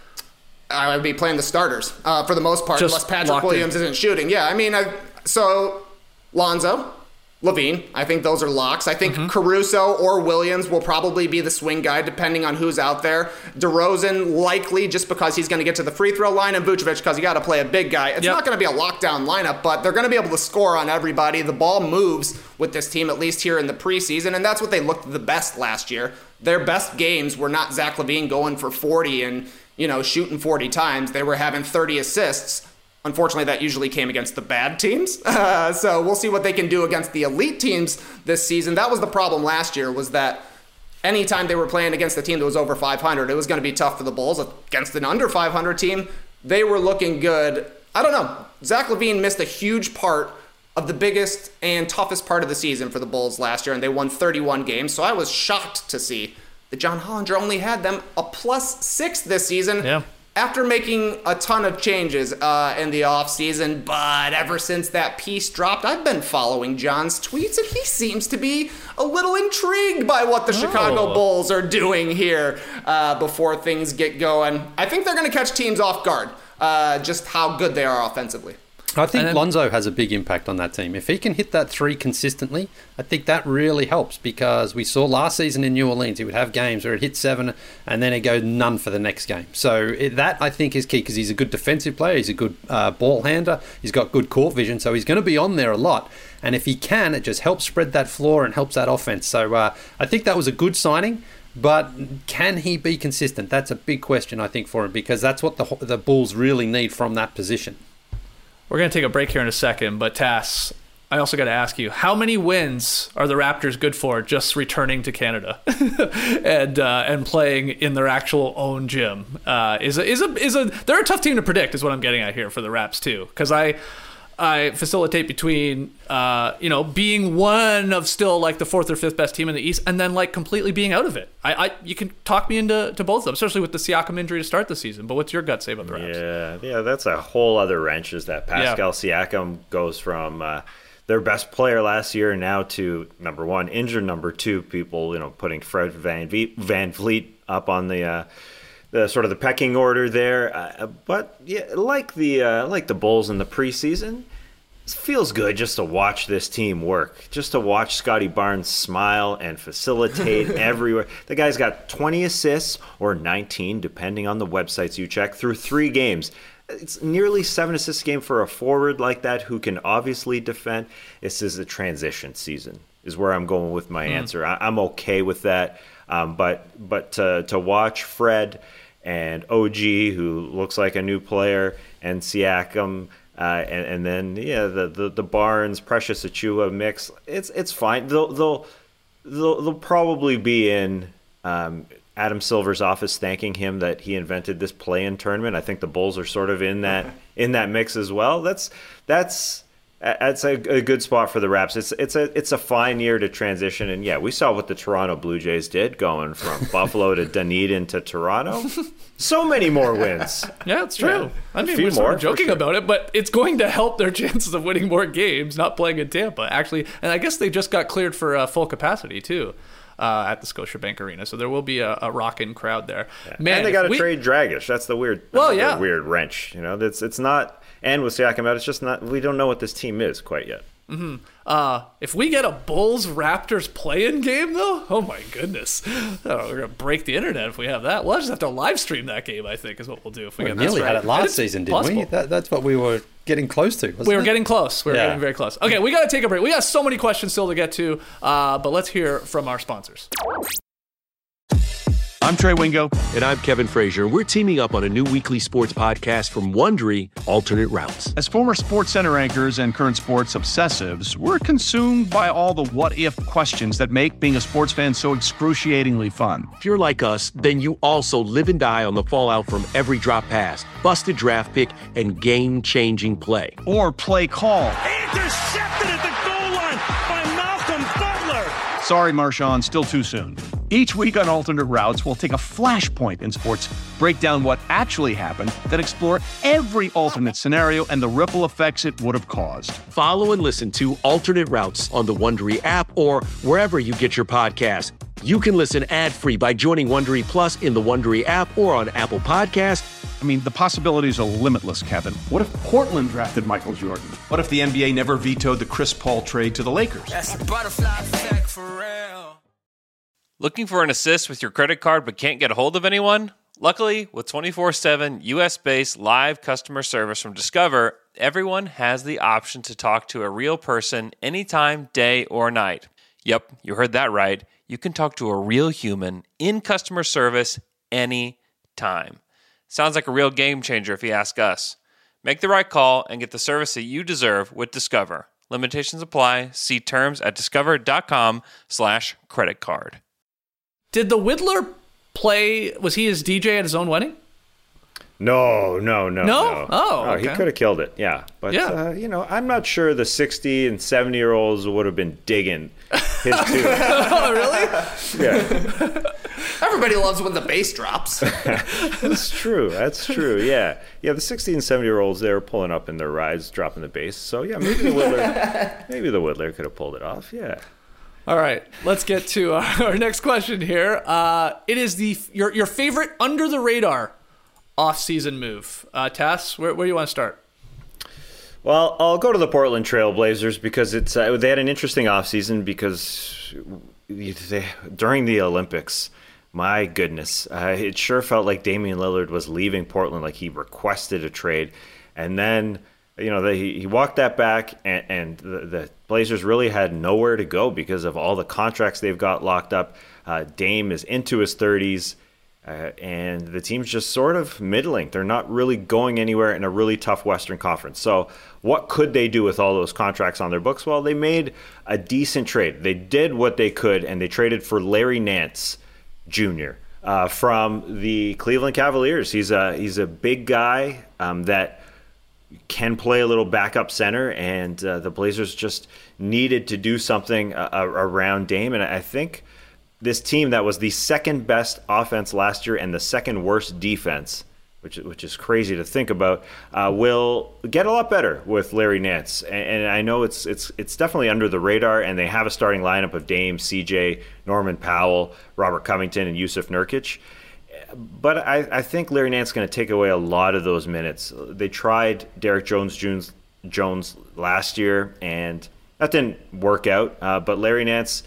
I would be playing the starters for the most part, just unless Patrick Williams isn't shooting. Yeah, I mean, so Lonzo, LaVine. I think those are locks. I think Caruso or Williams will probably be the swing guy depending on who's out there. DeRozan likely just because he's going to get to the free throw line, and Vucevic because you got to play a big guy. It's not going to be a lockdown lineup, but they're going to be able to score on everybody. The ball moves with this team, at least here in the preseason, and that's what they looked the best last year. Their best games were not Zach LaVine going for 40 and, shooting 40 times. They were having 30 assists. Unfortunately, that usually came against the bad teams. So we'll see what they can do against the elite teams this season. That was the problem last year, was that anytime they were playing against a team that was over 500, it was going to be tough for the Bulls. Against an under 500 team, they were looking good. I don't know. Zach LaVine missed a huge part of the biggest and toughest part of the season for the Bulls last year, and they won 31 games. So I was shocked to see that John Hollinger only had them a +6 this season. Yeah. After making a ton of changes in the offseason, but ever since that piece dropped, I've been following John's tweets, and he seems to be a little intrigued by what the Chicago Bulls are doing here before things get going. I think they're going to catch teams off guard, just how good they are offensively. I think Lonzo has a big impact on that team. If he can hit that 3 consistently, I think that really helps, because we saw last season in New Orleans, he would have games where it hit 7 and then it go none for the next game. So that I think is key, because he's a good defensive player, he's a good ball handler, he's got good court vision, so he's going to be on there a lot. And if he can, it just helps spread that floor and helps that offense. So I think that was a good signing. But can he be consistent? That's a big question, I think, for him, because that's what the Bulls really need from that position. We're going to take a break here in a second, but Tass, I also got to ask you, how many wins are the Raptors good for just returning to Canada and playing in their actual own gym? They're a tough team to predict, is what I'm getting at here for the Raps too, because I facilitate between being one of still like the 4th or 5th best team in the East, and then like completely being out of it. You can talk me into both of them, especially with the Siakam injury to start the season. But what's your gut say about the Raps? Yeah, that's a whole other wrench, is that Pascal Siakam goes from their best player last year now to number 1 injured, number 2 people putting Fred VanVleet up on the sort of the pecking order there, but yeah, like the Bulls in the preseason, it feels good just to watch this team work, just to watch Scotty Barnes smile and facilitate everywhere. The guy's got 20 assists or 19, depending on the websites you check, through 3 games. It's nearly 7 assists a game for a forward like that who can obviously defend. This is a transition season, is where I'm going with my answer. I'm okay with that, but to watch Fred and OG, who looks like a new player, and Siakam, and then the Barnes, Precious Achiuwa mix, it's fine. They'll probably be in Adam Silver's office thanking him that he invented this play-in tournament. I think the Bulls are sort of in that mix as well. That's a good spot for the Raps. It's a fine year to transition, and yeah, we saw what the Toronto Blue Jays did, going from Buffalo to Dunedin to Toronto. So many more wins. Yeah, it's true. Yeah, I mean, we're sort of joking about it, but it's going to help their chances of winning more games not playing in Tampa, actually. And I guess they just got cleared for full capacity too at the Scotiabank Arena, so there will be a rockin' crowd there. Yeah. Man, and they got to trade Dragic. That's the weird. Weird wrench. It's not. And with Siakam out, it's just not. We don't know what this team is quite yet. Mm-hmm. If we get a Bulls-Raptors play-in game, though, oh my goodness, we're gonna break the internet if we have that. We'll just have to live stream that game, I think, is what we'll do if we get that. We nearly had it last season, didn't we? That's what we were getting close to. We were getting close. We were getting very close. Okay, we got to take a break. We got so many questions still to get to, but let's hear from our sponsors. I'm Trey Wingo. And I'm Kevin Frazier. We're teaming up on a new weekly sports podcast from Wondery, Alternate Routes. As former SportsCenter anchors and current sports obsessives, we're consumed by all the what-if questions that make being a sports fan so excruciatingly fun. If you're like us, then you also live and die on the fallout from every drop pass, busted draft pick, and game-changing play. Or play call. Intercepted at the goal line by Malcolm Butler. Sorry, Marshawn, still too soon. Each week on Alternate Routes, we'll take a flashpoint in sports, break down what actually happened, then explore every alternate scenario and the ripple effects it would have caused. Follow and listen to Alternate Routes on the Wondery app or wherever you get your podcasts. You can listen ad-free by joining Wondery Plus in the Wondery app or on Apple Podcasts. I mean, the possibilities are limitless, Kevin. What if Portland drafted Michael Jordan? What if the NBA never vetoed the Chris Paul trade to the Lakers? That's a butterfly effect for real. Looking for an assist with your credit card but can't get a hold of anyone? Luckily, with 24/7 US-based live customer service from Discover, everyone has the option to talk to a real person anytime, day or night. Yep, you heard that right. You can talk to a real human in customer service anytime. Sounds like a real game changer if you ask us. Make the right call and get the service that you deserve with Discover. Limitations apply. See terms at discover.com/creditcard. Did the Whittler play, was he his DJ at his own wedding? No. Oh, okay. He could have killed it, yeah. But, I'm not sure the 60 and 70-year-olds would have been digging his tune. Oh, really? Yeah. Everybody loves when the bass drops. That's true, yeah. Yeah, the 60 and 70-year-olds, they were pulling up in their rides, dropping the bass. So, yeah, maybe the Whittler could have pulled it off, yeah. All right, let's get to our next question here. It is your favorite under-the-radar off-season move. Tass, where do you want to start? Well, I'll go to the Portland Trail Blazers because they had an interesting offseason because during the Olympics, my goodness, it sure felt like Damian Lillard was leaving Portland, like he requested a trade. And then, he walked that back, and the Blazers really had nowhere to go because of all the contracts they've got locked up. Dame is into his 30s. And the team's just sort of middling. They're not really going anywhere in a really tough Western Conference. So what could they do with all those contracts on their books? Well, they made a decent trade. They did what they could, and they traded for Larry Nance Jr. From the Cleveland Cavaliers. He's a big guy that can play a little backup center, and the Blazers just needed to do something around Dame. And I think this team that was the second best offense last year and the second worst defense, which is crazy to think about, will get a lot better with Larry Nance. And I know it's definitely under the radar, and they have a starting lineup of Dame, CJ, Norman Powell, Robert Covington, and Yusuf Nurkic. But I think Larry Nance is going to take away a lot of those minutes. They tried Derek Jones last year, and that didn't work out. But Larry Nance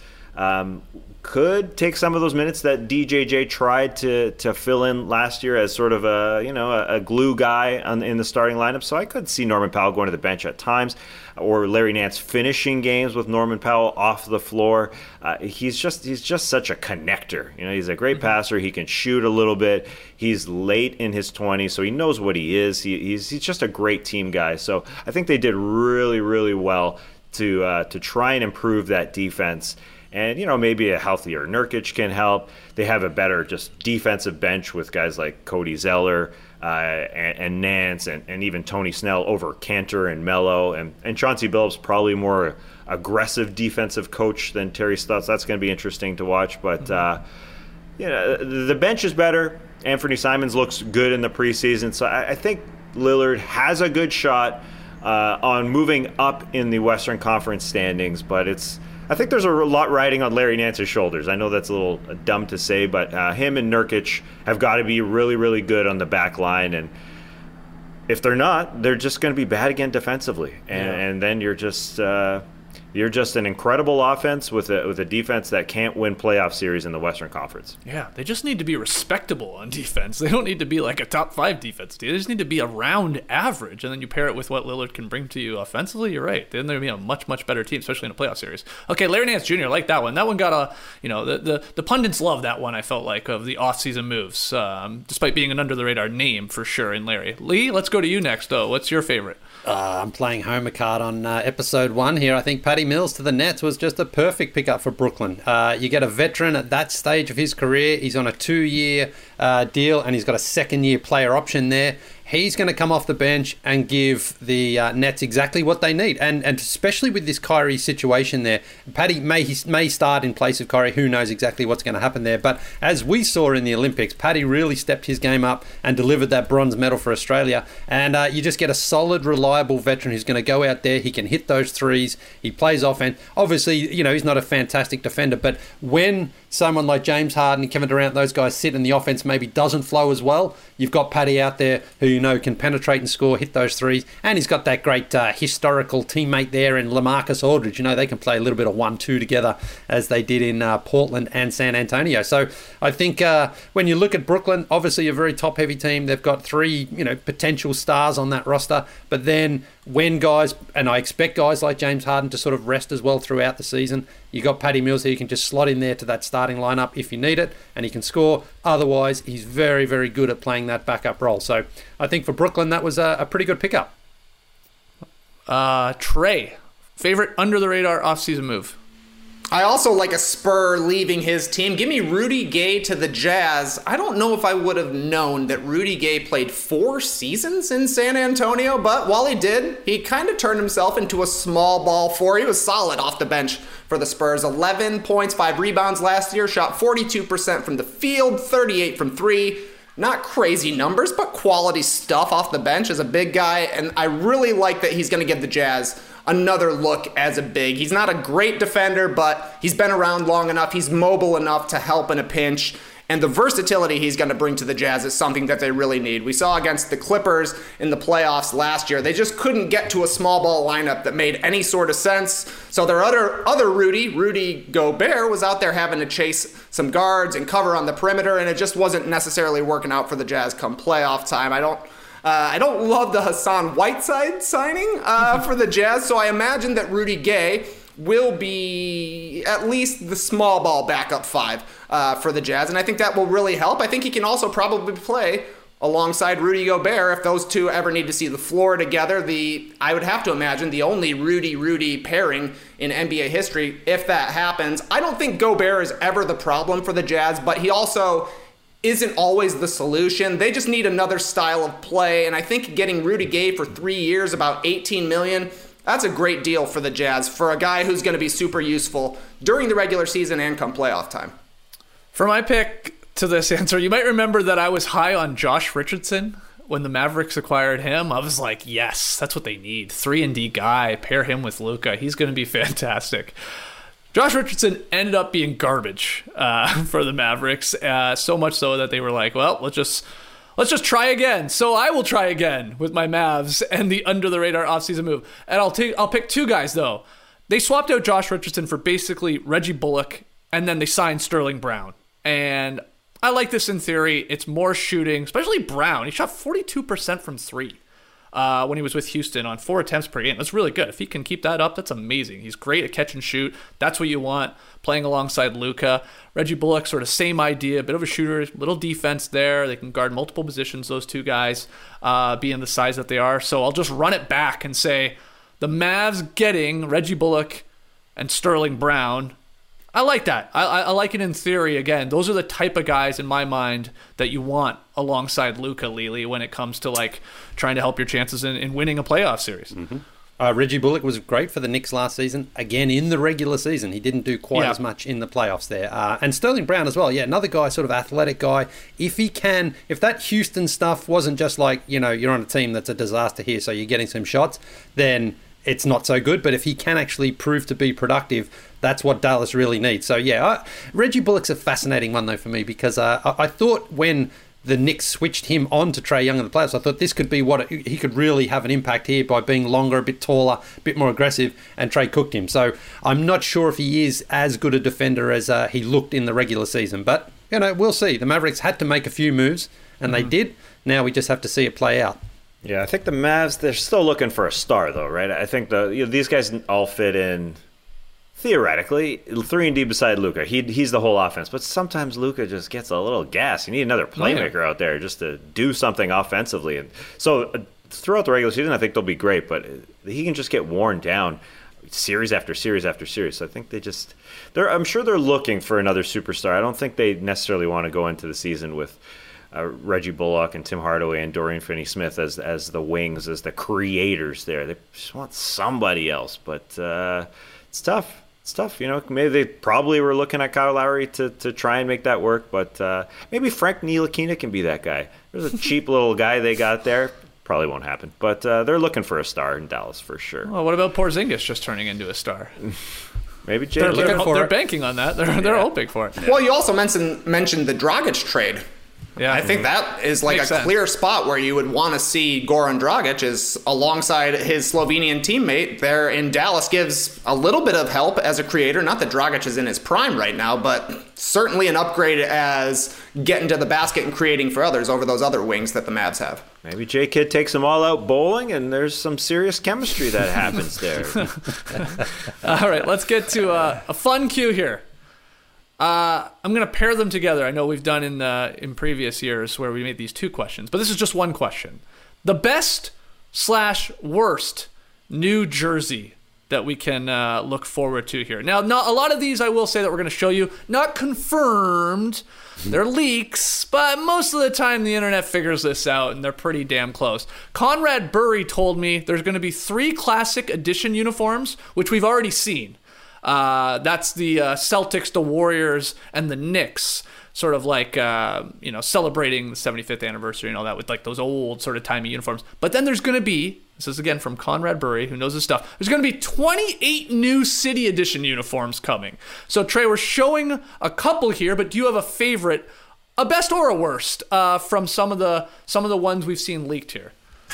could take some of those minutes that DJJ tried to fill in last year as sort of a glue guy in the starting lineup. So I could see Norman Powell going to the bench at times, or Larry Nance finishing games with Norman Powell off the floor. He's just such a connector. He's a great passer. He can shoot a little bit. He's late in his 20s, so he knows what he is. He's just a great team guy. So I think they did really, really well to try and improve that defense. And, maybe a healthier Nurkic can help. They have a better just defensive bench with guys like Cody Zeller and Nance and even Tony Snell over Cantor and Melo. And Chauncey Billups probably more aggressive defensive coach than Terry Stotts. That's going to be interesting to watch. But, the bench is better. Anthony Simons looks good in the preseason. So I think Lillard has a good shot on moving up in the Western Conference standings. But I think there's a lot riding on Larry Nance's shoulders. I know that's a little dumb to say, but him and Nurkic have got to be really, really good on the back line. And if they're not, they're just going to be bad again defensively. And then you're just an incredible offense with a defense that can't win playoff series in the Western Conference. Yeah, they just need to be respectable on defense. They don't need to be like a top 5 defense team. They just need to be around average, and then you pair it with what Lillard can bring to you offensively. You're right. Then they'll be a much, much better team, especially in a playoff series. Okay, Larry Nance Jr., I like that one. That one got the pundits love that one, I felt like, of the offseason moves, despite being an under-the-radar name for sure in Larry. Lee, let's go to you next, though. What's your favorite? I'm playing Homer card on episode 1 here. I think Patty Mills to the Nets was just a perfect pickup for Brooklyn. You get a veteran at that stage of his career. He's on a 2-year deal, and he's got a second-year player option there. he's going to come off the bench and give the Nets exactly what they need. And especially with this Kyrie situation there, Paddy may start in place of Kyrie. Who knows exactly what's going to happen there. But as we saw in the Olympics, Paddy really stepped his game up and delivered that bronze medal for Australia. And you just get a solid, reliable veteran who's going to go out there. He can hit those threes. He plays offense. Obviously, he's not a fantastic defender, but when someone like James Harden, Kevin Durant, those guys sit and the offense maybe doesn't flow as well, you've got Paddy out there who can penetrate and score, hit those threes, and he's got that great historical teammate there in LaMarcus Aldridge. They can play a little bit of 1-2 together as they did in Portland and San Antonio. So I think when you look at Brooklyn, obviously a very top-heavy team. They've got 3 potential stars on that roster, but then when guys, and I expect guys like James Harden to sort of rest as well throughout the season, you got Patty Mills who you can just slot in there to that starting lineup if you need it, and he can score. Otherwise, he's very, very good at playing that backup role. So I think for Brooklyn, that was a pretty good pickup. Trey, favorite under-the-radar offseason move? I also like a Spur leaving his team. Give me Rudy Gay to the Jazz. I don't know if I would have known that Rudy Gay played 4 seasons in San Antonio, but while he did, he kind of turned himself into a small ball 4. He was solid off the bench for the Spurs. 11 points, 5 rebounds last year, shot 42% from the field, 38 from 3. Not crazy numbers, but quality stuff off the bench as a big guy, and I really like that he's going to give the Jazz another look as a big. He's not a great defender, but he's been around long enough. He's mobile enough to help in a pinch. And the versatility he's going to bring to the Jazz is something that they really need. We saw against the Clippers in the playoffs last year, they just couldn't get to a small ball lineup that made any sort of sense. So their other Rudy Gobert, was out there having to chase some guards and cover on the perimeter, and it just wasn't necessarily working out for the Jazz come playoff time. I don't love the Hassan Whiteside signing for the Jazz, so I imagine that Rudy Gay will be at least the small ball backup 5 for the Jazz, and I think that will really help. I think he can also probably play alongside Rudy Gobert if those two ever need to see the floor together. I would have to imagine the only Rudy pairing in NBA history if that happens. I don't think Gobert is ever the problem for the Jazz, but he also isn't always the solution. They just need another style of play, and I think getting Rudy Gay for 3 years, about $18 million, that's a great deal for the Jazz, for a guy who's going to be super useful during the regular season and come playoff time. For my pick to this answer, you might remember that I was high on Josh Richardson when the Mavericks acquired him. I was like, yes, that's what they need. 3-and-D guy, pair him with Luka. He's going to be fantastic. Josh Richardson ended up being garbage for the Mavericks, so much so that they were like, well, let's just try again. So I will try again with my Mavs and the under-the-radar offseason move. And I'll pick 2 guys, though. They swapped out Josh Richardson for basically Reggie Bullock, and then they signed Sterling Brown. And I like this in theory. It's more shooting, especially Brown. He shot 42% from 3 when he was with Houston on 4 attempts per game. That's really good. If he can keep that up, that's amazing. He's great at catch and shoot. That's what you want, playing alongside Luka. Reggie Bullock, sort of same idea, bit of a shooter, little defense there. They can guard multiple positions, those 2 guys, being the size that they are. So I'll just run it back and say the Mavs getting Reggie Bullock and Sterling Brown. I like that. I like it in theory. Again, those are the type of guys in my mind that you want alongside Luka, Lily, when it comes to like trying to help your chances in winning a playoff series. Mm-hmm. Reggie Bullock was great for the Knicks last season. Again, in the regular season, he didn't do quite as much in the playoffs there. And Sterling Brown as well. Yeah, another guy, sort of athletic guy. If that Houston stuff wasn't just like, you're on a team that's a disaster here, so you're getting some shots, then it's not so good. But if he can actually prove to be productive, that's what Dallas really needs. So yeah, Reggie Bullock's a fascinating one though for me, because I thought when the Knicks switched him on to Trae Young in the playoffs, I thought this could be he could really have an impact here by being longer, a bit taller, a bit more aggressive, and Trae cooked him. So I'm not sure if he is as good a defender as he looked in the regular season, but we'll see. The Mavericks had to make a few moves, and they did. Now we just have to see it play out. Yeah, I think the Mavs, they're still looking for a star though, right? I think these guys all fit in. Theoretically, 3-and-D beside Luka, he's the whole offense. But sometimes Luka just gets a little gas. You need another playmaker out there just to do something offensively. And so throughout the regular season, I think they'll be great. But he can just get worn down series after series after series. So I think I'm sure they're looking for another superstar. I don't think they necessarily want to go into the season with Reggie Bullock and Tim Hardaway and Dorian Finney-Smith as the wings, as the creators there. They just want somebody else, but it's tough. It's tough, Maybe they probably were looking at Kyle Lowry to try and make that work, but maybe Frank Ntilikina can be that guy. There's a cheap little guy they got there. Probably won't happen, but they're looking for a star in Dallas for sure. Well, what about Porzingis just turning into a star? Maybe Jay. They're banking on that. They're hoping for it. Well, you also mentioned the Dragic trade. Yeah, I think that is like Makes a sense. clear spot where you would want to see Goran Dragic is alongside his Slovenian teammate there in Dallas. Gives a little bit of help as a creator. Not that Dragic is in his prime right now, but certainly an upgrade as getting to the basket and creating for others over those other wings that the Mavs have. Maybe J-Kid takes them all out bowling, and there's some serious chemistry that happens there. All right, let's get to a fun cue here. I'm going to pair them together. I know we've done in previous years where we made these two questions, but this is just one question. The best/worst New Jersey that we can look forward to here. Now, not a lot of these I will say that we're going to show you, not confirmed. They're leaks, but most of the time the internet figures this out, and they're pretty damn close. Conrad Burry told me there's going to be 3 Classic Edition uniforms, which we've already seen. That's the Celtics, the Warriors, and the Knicks, sort of like, celebrating the 75th anniversary and all that with like those old sort of timey uniforms. But then there's going to be, this is again from Conrad Burry, who knows his stuff, there's going to be 28 new City Edition uniforms coming. So Trey, we're showing a couple here, but do you have a favorite, a best or a worst, from some of the ones we've seen leaked here?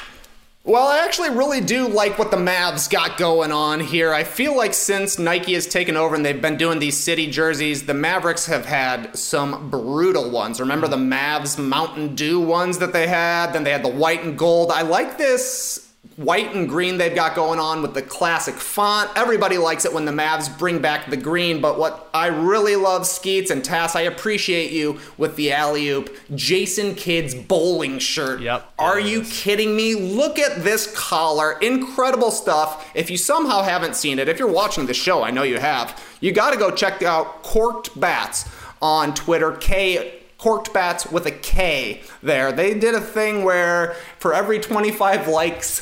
Well, I actually really do like what the Mavs got going on here. I feel like since Nike has taken over and they've been doing these city jerseys, the Mavericks have had some brutal ones. Remember the Mavs Mountain Dew ones that they had? Then they had the white and gold. I like this white and green they've got going on with the classic font. Everybody likes it when the Mavs bring back the green, but what I really love, Skeets and Tass, I appreciate you with the alley-oop Jason Kidd's bowling shirt. Yep. Are you kidding me? Look at this collar. Incredible stuff. If you somehow haven't seen it, if you're watching the show, I know you have, you got to go check out Corked Bats on Twitter, Corked Bats with a K there. They did a thing where for every 25 likes,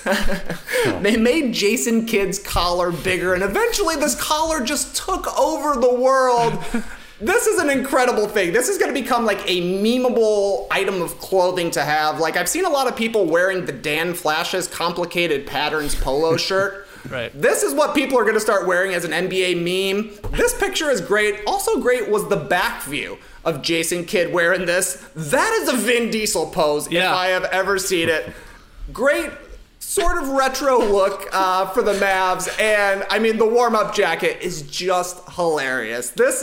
they made Jason Kidd's collar bigger, and eventually this collar just took over the world. This is an incredible thing. This is going to become like a memeable item of clothing to have. Like, I've seen a lot of people wearing the Dan Flash's Complicated Patterns polo shirt. Right. This is what people are going to start wearing as an NBA meme. This picture is great. Also great was the back view of Jason Kidd wearing this. That is a Vin Diesel pose if I have ever seen it. Great sort of retro look for the Mavs, and I mean the warm-up jacket is just hilarious. This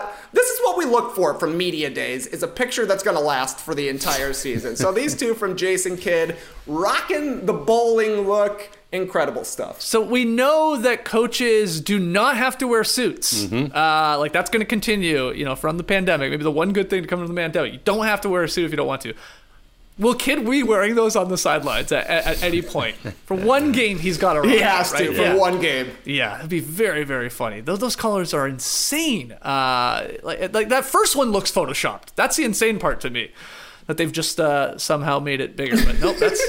is what we look for from media days, is a picture that's going to last for the entire season. So these two from Jason Kidd, rocking the bowling look. Incredible stuff. So we know that coaches do not have to wear suits. Like that's going to continue, from the pandemic. Maybe the one good thing to come from the pandemic. You don't have to wear a suit if you don't want to. Will Kidd be wearing those on the sidelines at any point? For one game, he's got to run. He has to, for one game. Yeah, it'd be very, very funny. Those colors are insane. Like that first one looks photoshopped. That's the insane part to me. That they've just somehow made it bigger. But nope, that's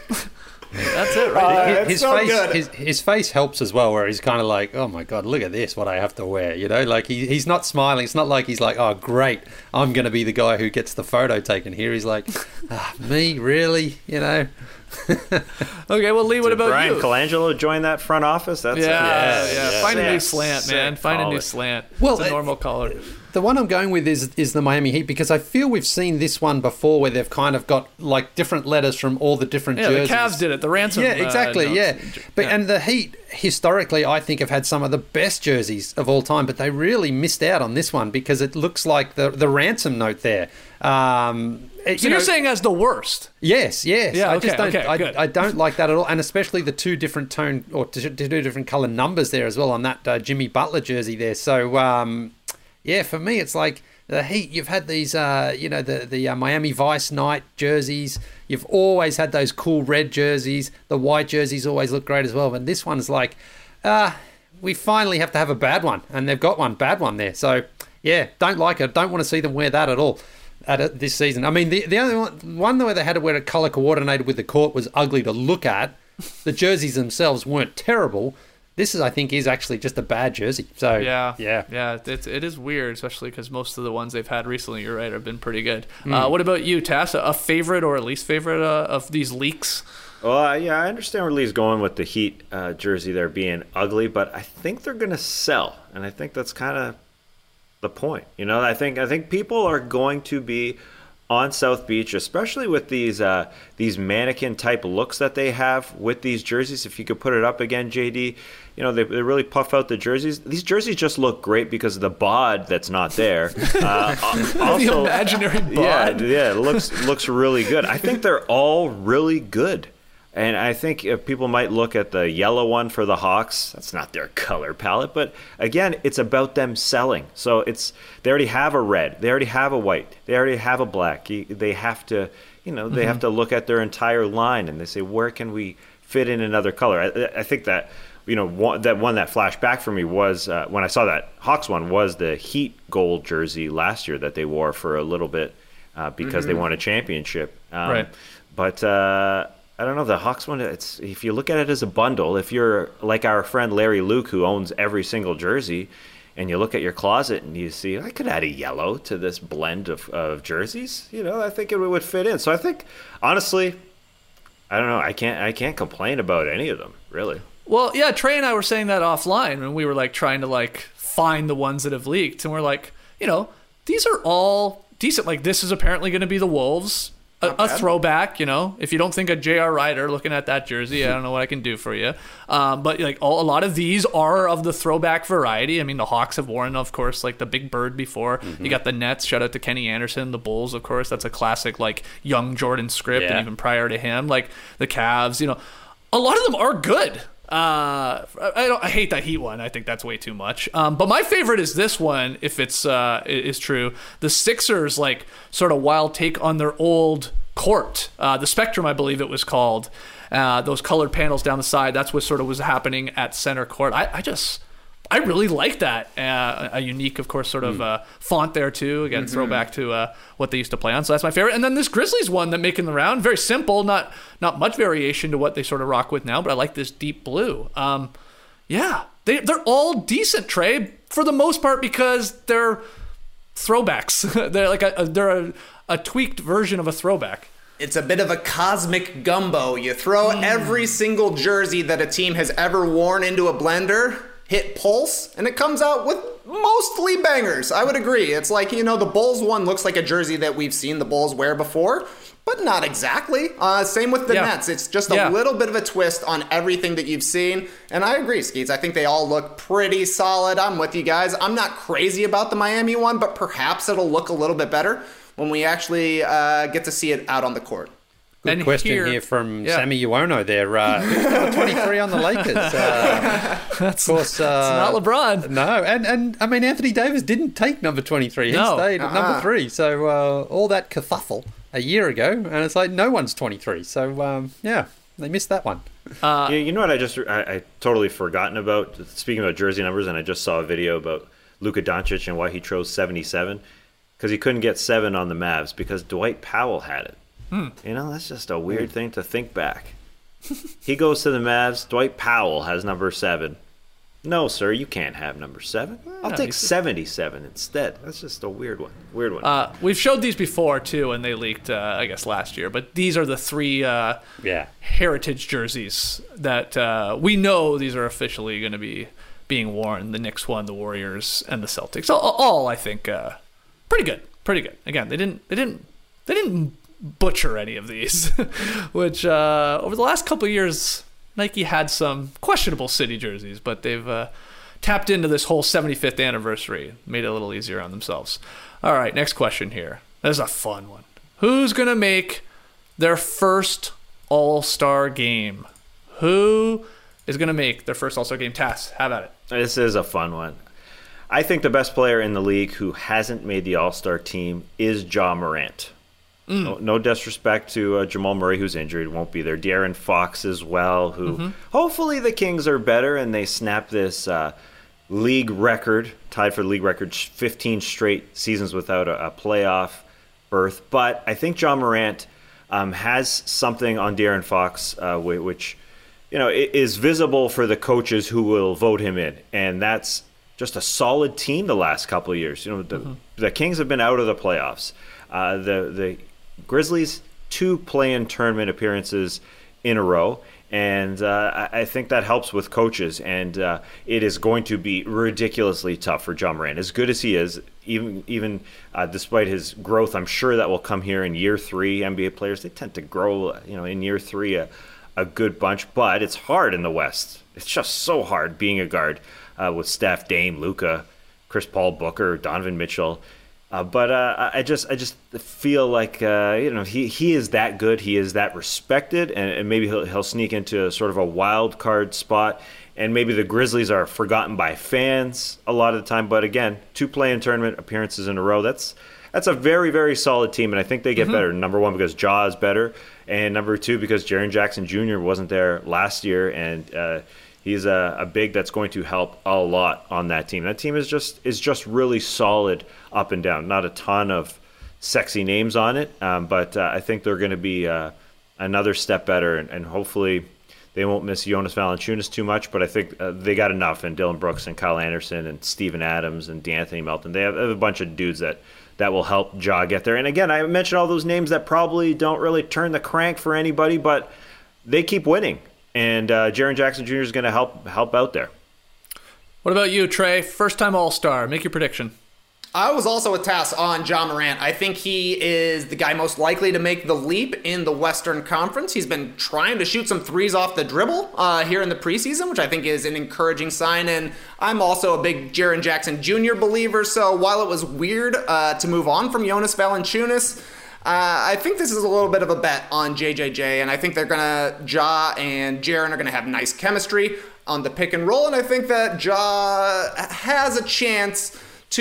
it, right? His face helps as well, where he's kind of like, oh my god, look at this, what I have to wear, Like he's not smiling. It's not like he's like, oh great, I'm going to be the guy who gets the photo taken here. He's like, me, really, Okay, well, Lee, what about Brian you? Colangelo join that front office? That's yeah. Find a new slant, man. Find a new slant. Well, it's a normal color. The one I'm going with is the Miami Heat, because I feel we've seen this one before where they've kind of got like different letters from all the different jerseys. The Cavs did it. The ransom. Yeah, exactly. And the Heat historically, I think, have had some of the best jerseys of all time, but they really missed out on this one because it looks like the ransom note there. So you're saying as the worst? Yes. Yeah, I just don't. good. I don't like that at all, and especially the two different tone or two different color numbers there as well on that Jimmy Butler jersey there. So. Yeah, for me, it's like the Heat. You've had these, the Miami Vice night jerseys. You've always had those cool red jerseys. The white jerseys always look great as well. But this one's like, we finally have to have a bad one. And they've got one, bad one there. So, yeah, don't like it. Don't want to see them wear that at all. at it this season. I mean, the only one where they had to wear a colour coordinated with the court was ugly to look at. The jerseys themselves weren't terrible. This I think, is actually just a bad jersey. So yeah. It is weird, especially because most of the ones they've had recently, you're right, have been pretty good. What about you, Tass? A favorite or a least favorite of these leaks? Well, yeah, I understand where Lee's going with the Heat jersey there being ugly, but I think they're going to sell, and I think that's kind of the point. I think people are going to be on South Beach, especially with these mannequin type looks that they have with these jerseys. If you could put it up again, JD, they really puff out the jerseys. These jerseys just look great because of the bod that's not there. Also, the imaginary bod. Yeah, it looks really good. I think they're all really good. And I think if people might look at the yellow one for the Hawks. That's not their color palette, but again, it's about them selling. So they already have a red, they already have a white, they already have a black. They have to, they have to look at their entire line and they say, where can we fit in another color? I think that that flashed back for me was when I saw that Hawks one was the Heat gold jersey last year that they wore for a little bit because they won a championship. Right, but. I don't know, the Hawks one, if you look at it as a bundle, if you're like our friend Larry Luke, who owns every single jersey, and you look at your closet and you see, I could add a yellow to this blend of jerseys, I think it would fit in. So I think, honestly, I don't know, I can't complain about any of them, really. Well, yeah, Trey and I were saying that offline when we were trying to find the ones that have leaked, and we're like, these are all decent. This is apparently going to be the Wolves. A throwback, if you don't think of J.R. Rider looking at that jersey, I don't know what I can do for you. But a lot of these are of the throwback variety. I mean, the Hawks have worn, of course, the Big Bird before. You got the Nets. Shout out to Kenny Anderson. The Bulls, of course, that's a classic young Jordan script, and even prior to him, the Cavs. A lot of them are good. I hate that Heat one. I think that's way too much. But my favorite is this one, if it's is true. The Sixers sort of wild take on their old court. The Spectrum, I believe it was called. Those colored panels down the side. That's what sort of was happening at center court. I really like that. A unique, of course, sort of font there too. Again, throwback to what they used to play on. So that's my favorite. And then this Grizzlies one that making the round, very simple, not much variation to what they sort of rock with now. But I like this deep blue. They're all decent, Trey, for the most part because they're throwbacks. They're a tweaked version of a throwback. It's a bit of a cosmic gumbo. You throw every single jersey that a team has ever worn into a blender, hit pulse, and it comes out with mostly bangers. I would agree. It's the Bulls one looks like a jersey that we've seen the Bulls wear before, but not exactly. Same with the Nets. It's just a little bit of a twist on everything that you've seen. And I agree, Skeets. I think they all look pretty solid. I'm with you guys. I'm not crazy about the Miami one, but perhaps it'll look a little bit better when we actually get to see it out on the court. Good question here from Sammy Uono there. Who's number 23 on the Lakers? Of course, it's not LeBron. No, and I mean, Anthony Davis didn't take number 23. He stayed at number 3. So all that kerfuffle a year ago, and it's no one's 23. So, they missed that one. You know what I totally forgotten about? Speaking about jersey numbers, and I just saw a video about Luka Doncic and why he chose 77. Because he couldn't get 7 on the Mavs because Dwight Powell had it. That's just a weird thing to think back. He goes to the Mavs. Dwight Powell has number 7. No, sir, you can't have number 7. I'll take 77 instead. That's just a weird one. We've showed these before, too, and they leaked, I guess, last year. But these are the 3 heritage jerseys that we know these are officially going to be being worn. The Knicks one, the Warriors, and the Celtics. All I think, pretty good. Again, they didn't butcher any of these, which over the last couple of years, Nike had some questionable city jerseys, but they've tapped into this whole 75th anniversary, made it a little easier on themselves. All right, next question here. This is a fun one. Who's going to make their first All-Star game? Who is going to make their first All-Star game? Tass, have at it. This is a fun one. I think the best player in the league who hasn't made the All-Star team is Ja Morant. No disrespect to Jamal Murray, who's injured, won't be there. De'Aaron Fox as well, who hopefully the Kings are better and they snap this league record, tied for the league record, 15 straight seasons without a playoff. berth. But I think John Morant has something on De'Aaron Fox, which is visible for the coaches who will vote him in, and that's just a solid team the last couple of years. The Kings have been out of the playoffs. The Grizzlies, 2 play-in tournament appearances in a row. And I think that helps with coaches. And it is going to be ridiculously tough for John Morant. As good as he is, even despite his growth, I'm sure that will come here in year 3. NBA players, they tend to grow, in year 3 a good bunch. But it's hard in the West. It's just so hard being a guard with Steph, Dame, Luka, Chris Paul, Booker, Donovan Mitchell. But I just feel like he is that good. He is that respected, and maybe he'll sneak into sort of a wild card spot. And maybe the Grizzlies are forgotten by fans a lot of the time. But again, 2 play-in tournament appearances in a row. That's a very, very solid team, and I think they get better. Number 1, because Ja is better, and number 2, because Jaren Jackson Jr. wasn't there last year, and he's a big that's going to help a lot on that team. That team is just really solid up and down. Not a ton of sexy names on it, but I think they're going to be another step better, and hopefully they won't miss Jonas Valanciunas too much, but I think they got enough, and Dylan Brooks and Kyle Anderson and Steven Adams and DeAnthony Melton. They have a bunch of dudes that will help Ja get there. And again, I mentioned all those names that probably don't really turn the crank for anybody, but they keep winning. And Jaren Jackson Jr. is going to help out there. What about you, Trey? First-time All-Star. Make your prediction. I was also with Tass on Ja Morant. I think he is the guy most likely to make the leap in the Western Conference. He's been trying to shoot some threes off the dribble here in the preseason, which I think is an encouraging sign. And I'm also a big Jaren Jackson Jr. believer. So while it was weird to move on from Jonas Valanciunas, I think this is a little bit of a bet on JJJ, and I think Ja and Jaren are gonna have nice chemistry on the pick and roll, and I think that Ja has a chance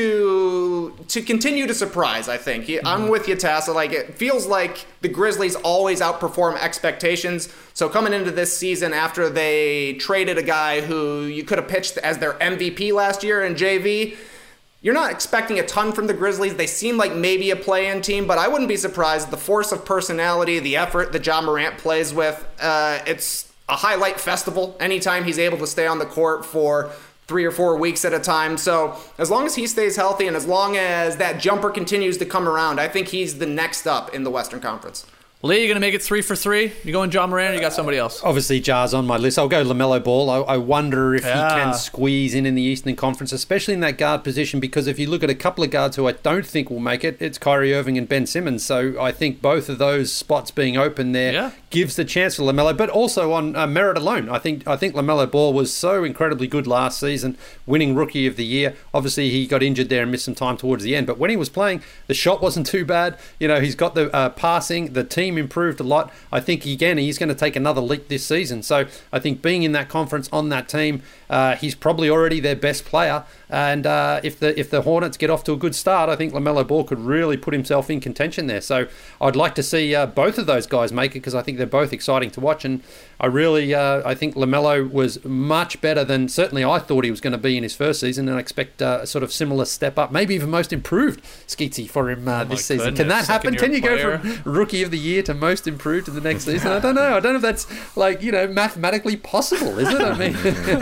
to continue to surprise. I think I'm with you, Tassa. Like, it feels like the Grizzlies always outperform expectations. So coming into this season, after they traded a guy who you could have pitched as their MVP last year in JV, you're not expecting a ton from the Grizzlies. They seem like maybe a play-in team, but I wouldn't be surprised. The force of personality, the effort that Ja Morant plays with, it's a highlight festival anytime he's able to stay on the court for 3 or 4 weeks at a time. So as long as he stays healthy and as long as that jumper continues to come around, I think he's the next up in the Western Conference. Lee, you going to make it 3 for 3? You going Ja Morant or you got somebody else? Obviously, Ja's on my list. I'll go LaMelo Ball. I wonder if he can squeeze in the Eastern Conference, especially in that guard position, because if you look at a couple of guards who I don't think will make it, it's Kyrie Irving and Ben Simmons. So I think both of those spots being open there gives the chance for LaMelo, but also on merit alone. I think LaMelo Ball was so incredibly good last season, winning Rookie of the Year. Obviously, he got injured there and missed some time towards the end, but when he was playing, the shot wasn't too bad. He's got the passing, the team improved a lot. I think, again, he's going to take another leap this season. So I think being in that conference on that team, he's probably already their best player. And if the Hornets get off to a good start, I think LaMelo Ball could really put himself in contention there. So I'd like to see both of those guys make it, because I think they're both exciting to watch. And I think LaMelo was much better than certainly I thought he was going to be in his first season, and I expect a sort of similar step up, maybe even most improved Skeetsy for him this season. Can that happen? Can you go from Rookie of the Year to most improved in the next season? I don't know if that's mathematically possible, is it? I mean,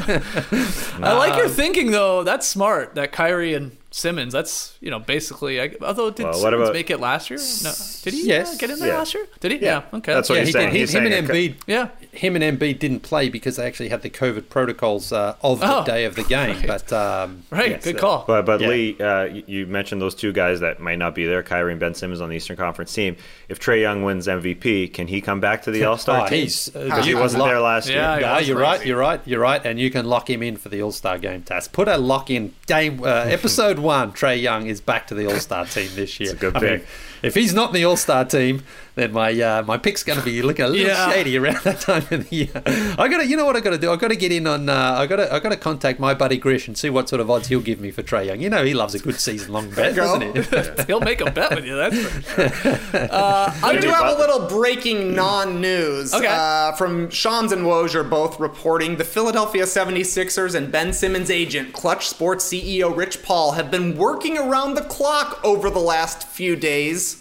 I like your thinking though. That's smart. That Kyrie and Simmons, that's basically. Although did Simmons make it last year? No, did he get in there last year? Did he? Yeah. Okay. That's what he's saying. Him and Embiid didn't play because they actually had the COVID protocols of the day of the game. Right. But good call. But Lee, you mentioned those two guys that might not be there, Kyrie and Ben Simmons on the Eastern Conference team. If Trae Young wins MVP, can he come back to the All-Star team? Because he wasn't there last year. Yeah, you're right, and you can lock him in for the All-Star game, Tass. Put a lock in game episode 1. Trae Young is back to the All-Star team this year. It's a good pick. If he's not in the All-Star team, then my pick's going to be looking a little shady around that time of the year. You know what I got to do? I got to get in on. I got to contact my buddy Grish and see what sort of odds he'll give me for Trae Young. He loves a good season-long bet, doesn't he? He'll make a bet with you. That's for sure. I do have a little breaking non-news from Shams and Woj, both reporting the Philadelphia 76ers and Ben Simmons' agent, Clutch Sports CEO Rich Paul, have been working around the clock over the last few days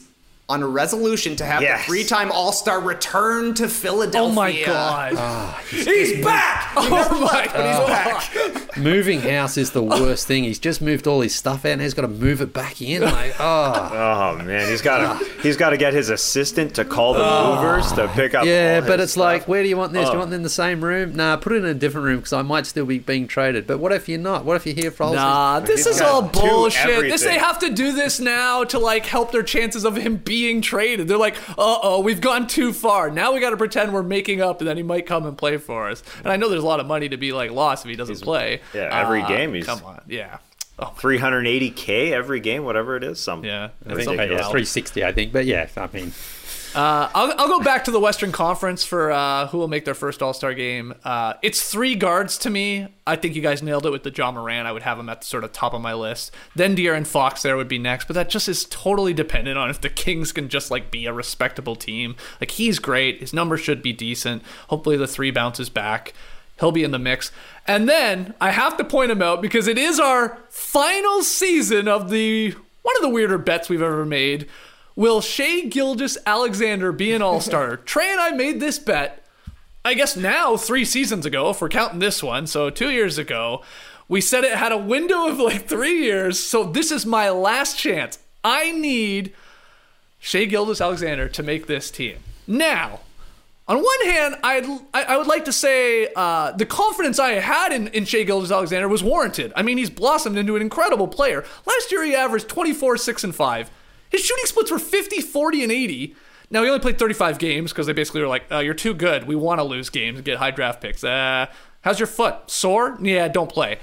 on a resolution to have Yes. the 3-time All-Star return to Philadelphia. Oh my God. He's back! He never left, but he's back. Moving house is the worst thing. He's just moved all his stuff out and he's got to move it back in. Like, Oh man, he's got to get his assistant to call the movers to pick up. Yeah, all but his it's like, stuff. where do you want this? Do you want them in the same room? Nah, put it in a different room because I might still be being traded. But what if you're not? What if you're here for all Nah, this is got all to do bullshit. everything. They have to do this now to like help their chances of him being traded. They're like, we've gone too far. Now we got to pretend we're making up, and then he might come and play for us. And I know there's a lot of money to be like lost if he doesn't play. Yeah, every game he's come on, yeah. Oh, 380K every game, whatever it is. I think 360, I think. But yeah, I mean, I'll go back to the Western Conference for who will make their first All-Star game. It's 3 guards to me. I think you guys nailed it with the Ja Morant. I would have him at the sort of top of my list. Then De'Aaron Fox there would be next, but that just is totally dependent on if the Kings can just like be a respectable team. Like he's great. His numbers should be decent. Hopefully the 3 bounces back. He'll be in the mix. And then I have to point him out because it is our final season of one of the weirder bets we've ever made. Will Shai Gilgeous-Alexander be an All-Star? Trey and I made this bet, I guess now 3 seasons ago, if we're counting this one, so 2 years ago. We said it had a window of like 3 years, so this is my last chance. I need Shai Gilgeous-Alexander to make this team. Now, on one hand, I would like to say the confidence I had in Shai Gilgeous-Alexander was warranted. I mean, he's blossomed into an incredible player. Last year, he averaged 24, 6, and 5. His shooting splits were 50, 40, and 80. Now, he only played 35 games because they basically were like, you're too good. We want to lose games and get high draft picks. How's your foot? Sore? Yeah, don't play.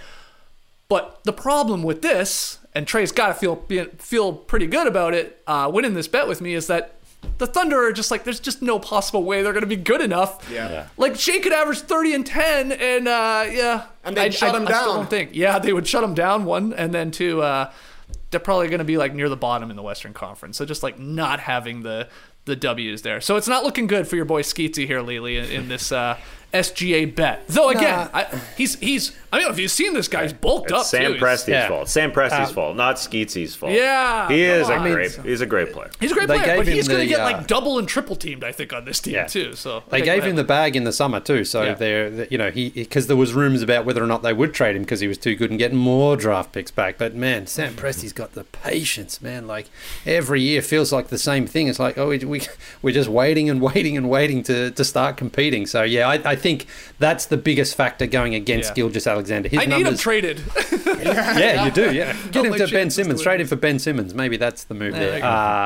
But the problem with this, and Trey's got to feel pretty good about it, winning this bet with me, is that the Thunder are just like, there's just no possible way they're going to be good enough. Yeah. Like, Shai could average 30 and 10, and yeah. And they'd shut him I still down. don't think. Yeah, they would shut him down, one, and then two, they're probably going to be like near the bottom in the Western Conference. So just like not having the W's there. So it's not looking good for your boy Skeetsy here, Lely, in this SGA bet. Though again, he's. I mean, if you've seen this guy, he's bulked up. Sam too. Presti's fault. Sam Presti's fault, not Skeetsy's fault. Yeah, he is he's a great player. He's a great player, but he's going to get like double and triple teamed, I think, on this team too. So they gave him the bag in the summer too. So because there was rumors about whether or not they would trade him because he was too good and get more draft picks back. But man, Sam Presti's got the patience, man. Like every year feels like the same thing. It's like, we're just waiting and waiting and waiting to start competing. So yeah, I think that's the biggest factor going against Gilgeous-Alexander. I need him traded. Yeah, you do. Yeah, get him like to Ben chances Simmons. to Trade him for Ben Simmons. Maybe that's the move there.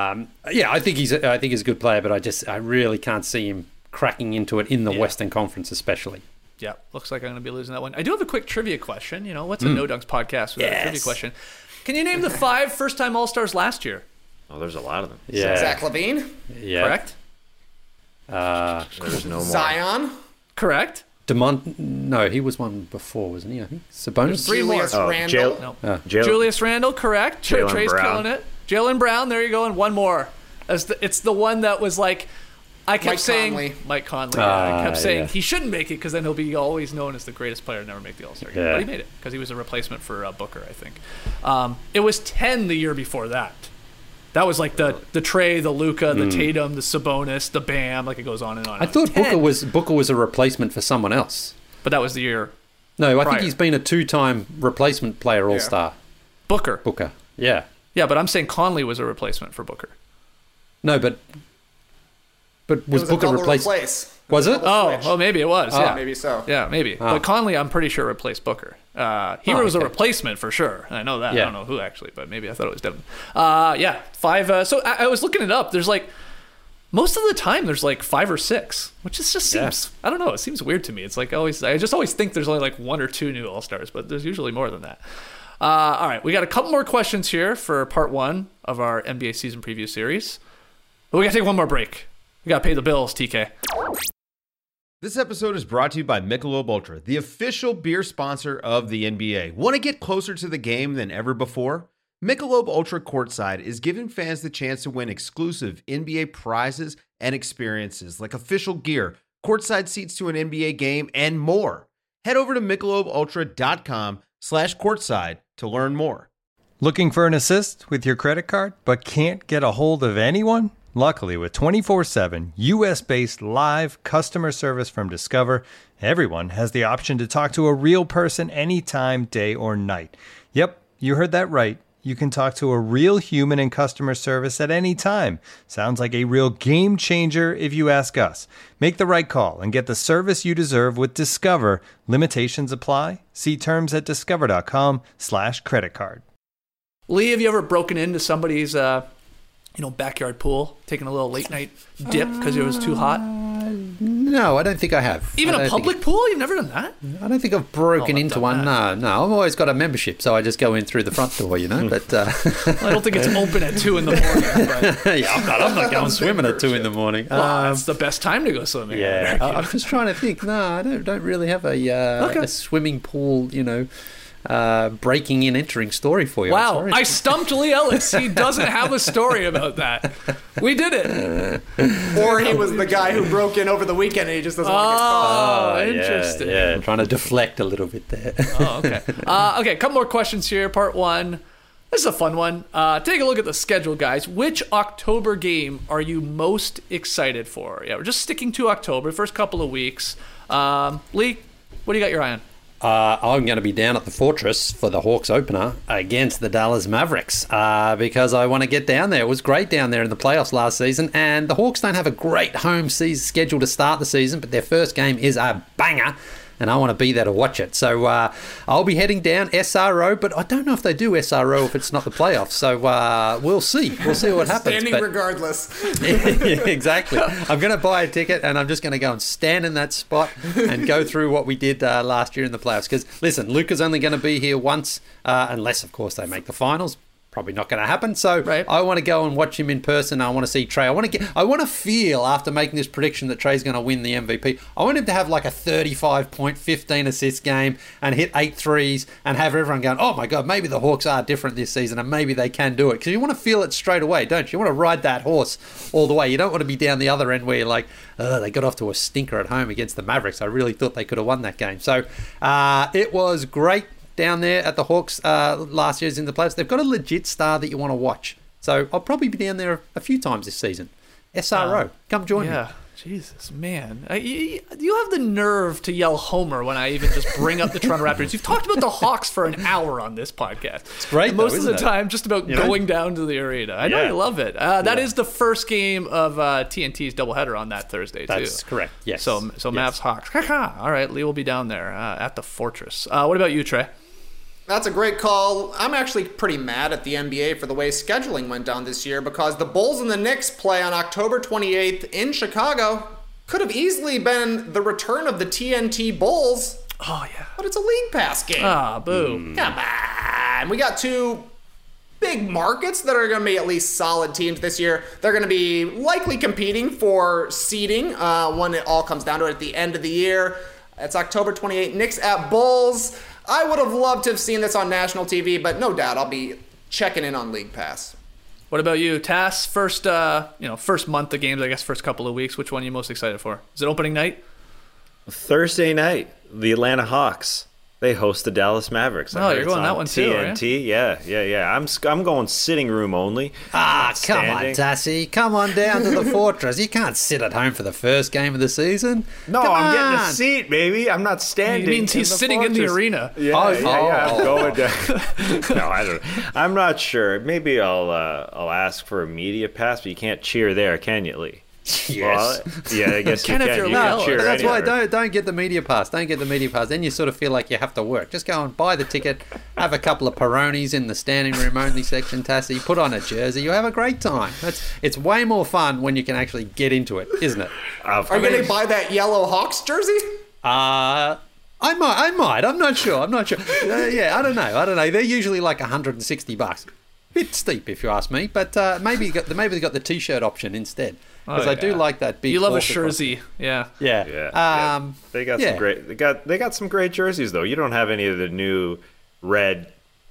I think he's a good player, but I really can't see him cracking into it in the Western Conference, especially. Yeah, looks like I'm going to be losing that one. I do have a quick trivia question. You know, what's a No Dunks podcast without a trivia question? Can you name the 5 first-time All-Stars last year? Oh, there's a lot of them. Yeah. Zach LaVine. Yeah. Correct? There's no more. Zion. Correct? No, he was one before, wasn't he? I think Sabonis. There's 3 more. Julius Randle. Julius Randle, correct. Jaylen Trey's Brown. killing it. Jaylen Brown, there you go, and one more. It's the one that was like, I kept saying Mike Conley. I kept saying he shouldn't make it because then he'll be always known as the greatest player to never make the All-Star game. Yeah. But he made it because he was a replacement for Booker, I think. It was 10 the year before that. That was like the Trey, the Luka, the Tatum, the Sabonis, the Bam. Like it goes on and on. I thought Booker was a replacement for someone else. But that was the year. No, I prior. think he's been a 2-time replacement player All-Star. Booker. Yeah. Yeah, but I'm saying Conley was a replacement for Booker. No, but was Booker replaced? Was it? Oh, maybe it was. Yeah, maybe so. Yeah, maybe. But Conley, I'm pretty sure replaced Booker. He was a replacement for sure. I know that. Yeah. I don't know who actually, but maybe I thought it was Devin. 5. So I was looking it up. There's like most of the time there's like 5 or 6, which is just seems I don't know. It seems weird to me. It's like I just always think there's only like 1 or 2 new All-Stars, but there's usually more than that. All right, we got a couple more questions here for part 1 of our NBA season preview series. But we got to take one more break. We got to pay the bills, TK. This episode is brought to you by Michelob Ultra, the official beer sponsor of the NBA. Want to get closer to the game than ever before? Michelob Ultra Courtside is giving fans the chance to win exclusive NBA prizes and experiences like official gear, courtside seats to an NBA game, and more. Head over to MichelobUltra.com/courtside to learn more. Looking for an assist with your credit card but can't get a hold of anyone? Luckily, with 24/7 US-based live customer service from Discover, everyone has the option to talk to a real person anytime, day or night. Yep, you heard that right. You can talk to a real human in customer service at any time. Sounds like a real game changer if you ask us. Make the right call and get the service you deserve with Discover. Limitations apply. See terms at discover.com/creditcard. Lee, have you ever broken into somebody's backyard pool, taking a little late night dip because it was too hot? No, I don't think I have. Even a public pool? You've never done that? I don't think I've broken into one. No. I've always got a membership, so I just go in through the front door, But I don't think it's open at 2 in the morning. But... yeah, I'm not going swimming at 2 in the morning. Well, that's the best time to go swimming. Yeah, I'm just trying to think. No, I don't really have a swimming pool, breaking in, entering story for you. Wow, I stumped Lee Ellis. He doesn't have a story about that. We did it. Or he was the guy who broke in over the weekend and he just doesn't want to get caught. Oh, interesting. Yeah, I'm trying to deflect a little bit there. Oh, okay. Okay, a couple more questions here. Part 1. This is a fun one. Take a look at the schedule, guys. Which October game are you most excited for? Yeah, we're just sticking to October, first couple of weeks. Lee, what do you got your eye on? I'm going to be down at the Fortress for the Hawks opener against the Dallas Mavericks because I want to get down there. It was great down there in the playoffs last season, and the Hawks don't have a great home season schedule to start the season, but their first game is a banger, and I want to be there to watch it. So I'll be heading down SRO, but I don't know if they do SRO if it's not the playoffs. So we'll see. We'll see what happens. Standing regardless. Exactly. I'm going to buy a ticket, and I'm just going to go and stand in that spot and go through what we did last year in the playoffs. Because, listen, Luka's only going to be here once, unless, of course, they make the finals. Probably not going to happen. So I want to go and watch him in person. I want to see Trey. I want to feel, after making this prediction that Trey's going to win the MVP, I want him to have like a 35-point, 15-assist game and hit 8 threes and have everyone going, oh my God, maybe the Hawks are different this season and maybe they can do it. Because you want to feel it straight away, don't you? You want to ride that horse all the way. You don't want to be down the other end where you're like, oh, they got off to a stinker at home against the Mavericks. I really thought they could have won that game. So it was great down there at the Hawks last year's in the playoffs. They've got a legit star that you want to watch. So I'll probably be down there a few times this season. SRO, come join me. Jesus, man. You have the nerve to yell Homer when I even just bring up the Toronto Raptors. You've talked about the Hawks for an hour on this podcast. It's great, and most of the time just about going down to the arena. I know you love it. That is the first game of TNT's doubleheader on that Thursday, too. That's correct, yes. So Mavs Hawks. All right, Lee will be down there at the Fortress. What about you, Trey? That's a great call. I'm actually pretty mad at the NBA for the way scheduling went down this year because the Bulls and the Knicks play on October 28th in Chicago. Could have easily been the return of the TNT Bulls. Oh, yeah. But it's a League Pass game. Ah, boo. Come on. We got 2 big markets that are going to be at least solid teams this year. They're going to be likely competing for seeding when it all comes down to it at the end of the year. It's October 28th. Knicks at Bulls. I would have loved to have seen this on national TV, but no doubt I'll be checking in on League Pass. What about you, Tass? First month of games, I guess, first couple of weeks. Which one are you most excited for? Is it opening night? Thursday night, the Atlanta Hawks. They host the Dallas Mavericks. Oh, you're going that one too, TNT, yeah. I'm going sitting room only. Come on, Tassie. Come on down to the Fortress. You can't sit at home for the first game of the season. No, I'm getting a seat, baby. I'm not standing. He means he's sitting in the arena. Yeah, I'm going down. No, I don't. I'm not sure. Maybe I'll ask for a media pass, but you can't cheer there, can you, Lee? Yes. Well, yeah, I guess you can. You can cheer that's anywhere. why don't get the media pass. Don't get the media pass. Then you sort of feel like you have to work. Just go and buy the ticket, have a couple of Peronis in the standing room only section, Tassie, put on a jersey. You have a great time. It's way more fun when you can actually get into it, isn't it? Are you going to buy that yellow Hawks jersey? I might. I'm not sure. Yeah, I don't know. They're usually like $160. Bit steep if you ask me, but maybe they got the t-shirt option instead. Because I do like that big. You love a jersey, yeah. They got some great. They got some great jerseys though. You don't have any of the new red,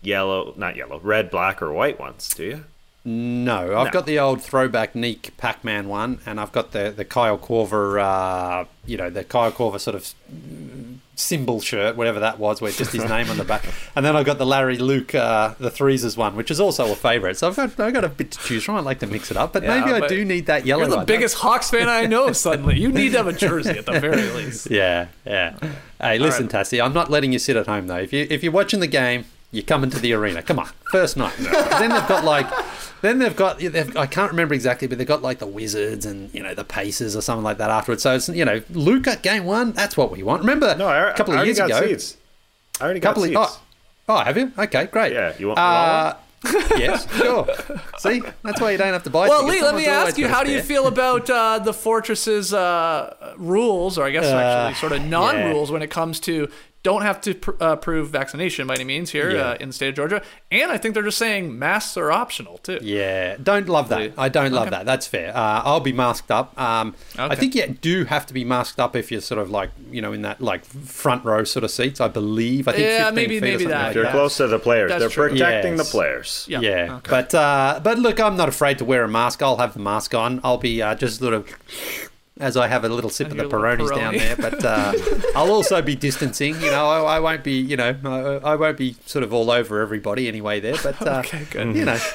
black, or white ones, do you? No, I've got the old throwback Neek Pac-Man one, and I've got the Kyle Korver, the Kyle Korver sort of symbol shirt, whatever that was, where just his name on the back. And then I've got the Larry Luke, the Threeses one, which is also a favourite. So I've got a bit to choose from. I'd like to mix it up, but maybe I do need that yellow one. You're the biggest Hawks fan I know, suddenly. You need to have a jersey at the very least. Yeah. Hey, listen, Tassie, I'm not letting you sit at home, though. If you're watching the game, you're coming to the arena. Come on, first night. Then they've got I can't remember exactly, but they've got like the Wizards and the Pacers or something like that afterwards. So it's Luke at game one. That's what we want. Remember a couple of years ago. Seats. I already got seats. Oh, have you? Okay, great. Yeah, you want one? Yes, sure. See, that's why you don't have to buy. Well, Lee, let me ask you: how do you feel about the Fortress's rules, or I guess actually sort of non-rules when it comes to? Don't have to prove vaccination by any means here in the state of Georgia. And I think they're just saying masks are optional, too. Yeah, don't love that. I don't love that. That's fair. I'll be masked up. I think you do have to be masked up if you're sort of like, in that like front row sort of seats, I believe. I think 15 maybe that. They're close to the players. They're protecting the players. Yeah. Okay. But look, I'm not afraid to wear a mask. I'll have the mask on. I'll be just sort of... as I have a little sip of the Peronis down there, but I'll also be distancing. I won't be, I won't be sort of all over everybody anyway there. But okay, good.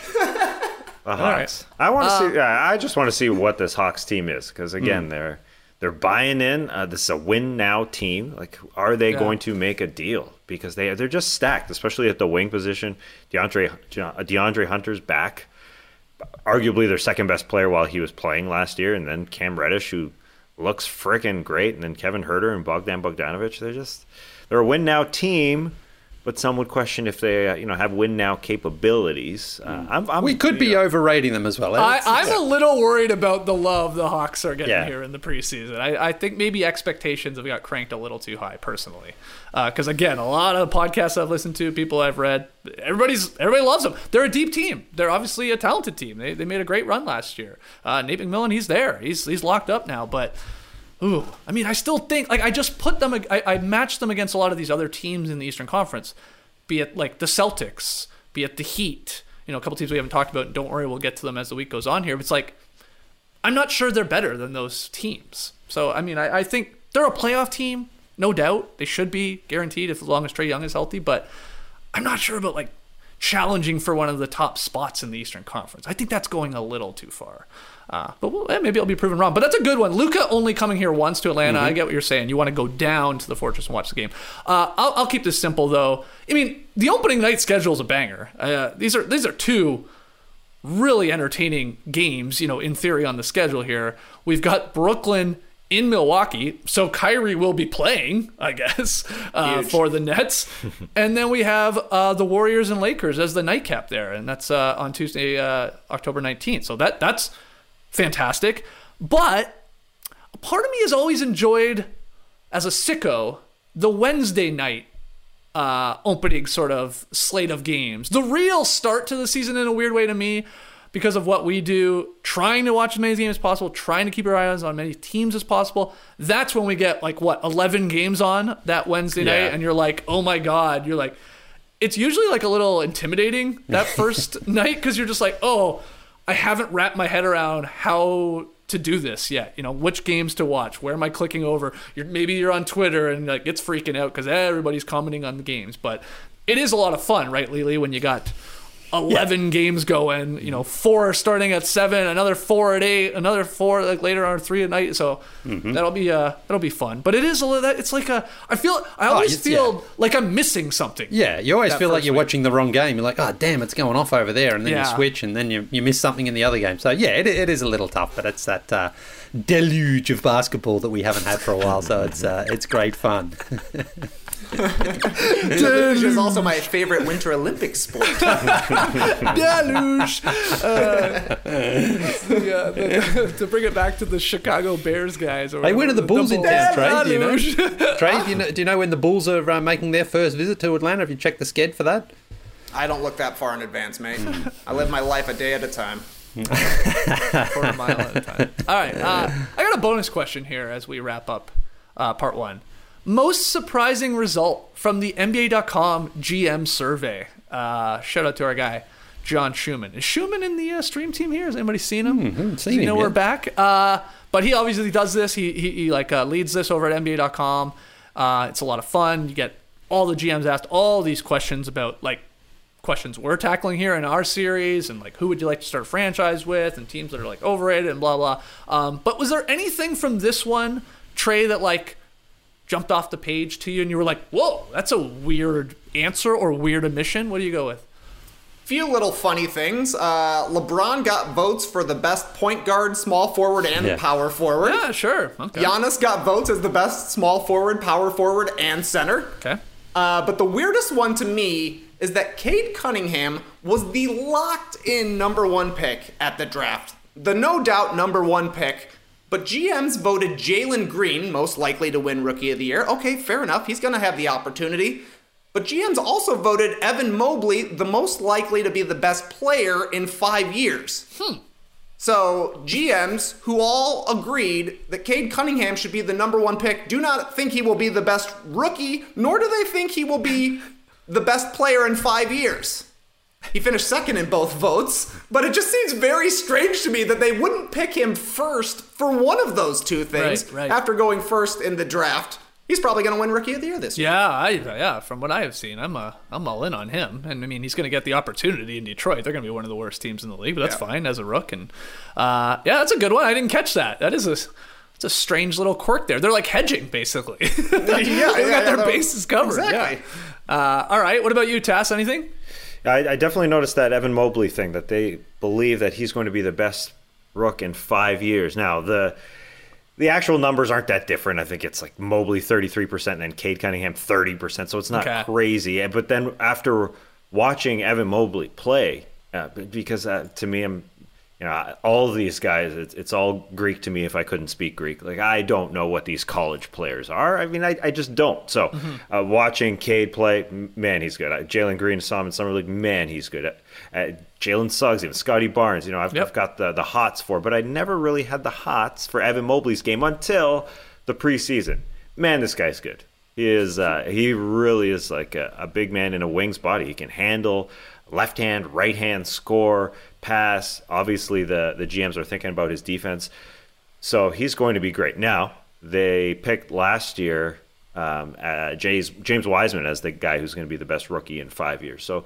All right. I want to see. I just want to see what this Hawks team is, because again, they're buying in. This is a win now team. Like, are they going to make a deal? Because they're just stacked, especially at the wing position. DeAndre Hunter's back. Arguably their second best player while he was playing last year, and then Cam Reddish, who looks freaking great, and then Kevin Huerter and Bogdan Bogdanovic. They're a win now team, but some would question if they have win now capabilities. We could be overrating them as well. I'm a little worried about the love the Hawks are getting here in the preseason. I think maybe expectations have got cranked a little too high personally. Because again, a lot of podcasts I've listened to, people I've read, everybody loves them. They're a deep team. They're obviously a talented team. They made a great run last year. Nate McMillan, he's there. He's locked up now. But I still think I just put them. I matched them against a lot of these other teams in the Eastern Conference, be it like the Celtics, be it the Heat. A couple teams we haven't talked about. Don't worry, we'll get to them as the week goes on here. But it's like I'm not sure they're better than those teams. So I think they're a playoff team. No doubt, they should be guaranteed as long as Trae Young is healthy, but I'm not sure about like challenging for one of the top spots in the Eastern Conference. I think that's going a little too far. But maybe I'll be proven wrong. But that's a good one. Luka only coming here once to Atlanta. I get what you're saying. You want to go down to the Fortress and watch the game. I'll keep this simple though. The opening night schedule is a banger. These are two really entertaining games. In theory on the schedule here. We've got Brooklyn in Milwaukee, so Kyrie will be playing, I guess, for the Nets. And then we have the Warriors and Lakers as the nightcap there, and that's on Tuesday, October 19th. So that's fantastic. But a part of me has always enjoyed, as a sicko, the Wednesday night opening sort of slate of games. The real start to the season in a weird way to me, because of what we do, trying to watch as many games as possible, trying to keep our eyes on as many teams as possible. That's when we get 11 games on that Wednesday night, and you're like, oh my God. You're like, it's usually like a little intimidating that first night, because you're just like, oh, I haven't wrapped my head around how to do this yet. Which games to watch, where am I clicking over? Maybe you're on Twitter and it's freaking out because everybody's commenting on the games, but it is a lot of fun, right, Lily, when you got 11 games going, 4 starting at 7, another 4 at 8, another 4 later on 3 at night. So that'll be fun. But it is it's like I always feel like I'm missing something. Yeah, you always feel like you're watching the wrong game. You're like, oh damn, it's going off over there, and then you switch, and then you miss something in the other game. So yeah, it is a little tough, but it's that deluge of basketball that we haven't had for a while. So it's great fun. Deluge is also my favorite Winter Olympic sport. Deluge. To bring it back to the Chicago Bears guys. Hey, when are the Bulls in town, Trey? Do you know? Trey, do you know when the Bulls are making their first visit to Atlanta? Have you checked the sched for that? I don't look that far in advance, mate. I live my life a day at a time. Quarter mile at a time. All right. I got a bonus question here as we wrap up part 1. Most surprising result from the NBA.com GM survey. Shout out to our guy, John Schumann. Is Schumann in the stream team here? Has anybody seen him? Haven't seen him we're yet. Back? But he obviously does this. He leads this over at NBA.com. It's a lot of fun. You get all the GMs asked all these questions about like questions we're tackling here in our series, and like who would you like to start a franchise with, and teams that are like overrated and blah blah. But was there anything from this one, Trey, that like jumped off the page to you and you were like, whoa, that's a weird answer or weird omission? What do you go with? Few little funny things. LeBron got votes for the best point guard, small forward, and power forward. Yeah, sure. Okay. Giannis got votes as the best small forward, power forward, and center. Okay. But the weirdest one to me is that Cade Cunningham was the locked-in number 1 pick at the draft. The no doubt number 1 pick. But GMs voted Jalen Green most likely to win Rookie of the Year. Okay, fair enough. He's going to have the opportunity. But GMs also voted Evan Mobley the most likely to be the best player in 5 years. So GMs who all agreed that Cade Cunningham should be the number 1 pick do not think he will be the best rookie, nor do they think he will be the best player in 5 years. He finished second in both votes, but it just seems very strange to me that they wouldn't pick him first for one of those two things after going first in the draft. He's probably going to win Rookie of the Year this year. Yeah, from what I have seen, I'm all in on him. And I mean, he's going to get the opportunity in Detroit. They're going to be one of the worst teams in the league, but that's fine as a rook. And that's a good one. I didn't catch that. It's a strange little quirk there. They're like hedging, basically. They've got their bases covered. Exactly. Yeah. All right. What about you, Tass? Anything? I definitely noticed that Evan Mobley thing, that they believe that he's going to be the best rook in 5 years. Now, the actual numbers aren't that different. I think it's like Mobley 33% and then Cade Cunningham 30%, so it's not crazy. But then after watching Evan Mobley play, because to me, all of these guys, it's all Greek to me if I couldn't speak Greek. Like, I don't know what these college players are. I mean, I just don't. So watching Cade play, man, he's good. Jalen Green saw him in Summer League, man, he's good. Jalen Suggs, even Scotty Barnes, I've got the hots for, but I never really had the hots for Evan Mobley's game until the preseason. Man, this guy's good. He really is like a big man in a wing's body. He can handle left hand, right hand, score, pass. Obviously, the GMs are thinking about his defense. So he's going to be great. Now, they picked last year James Wiseman as the guy who's going to be the best rookie in 5 years. So,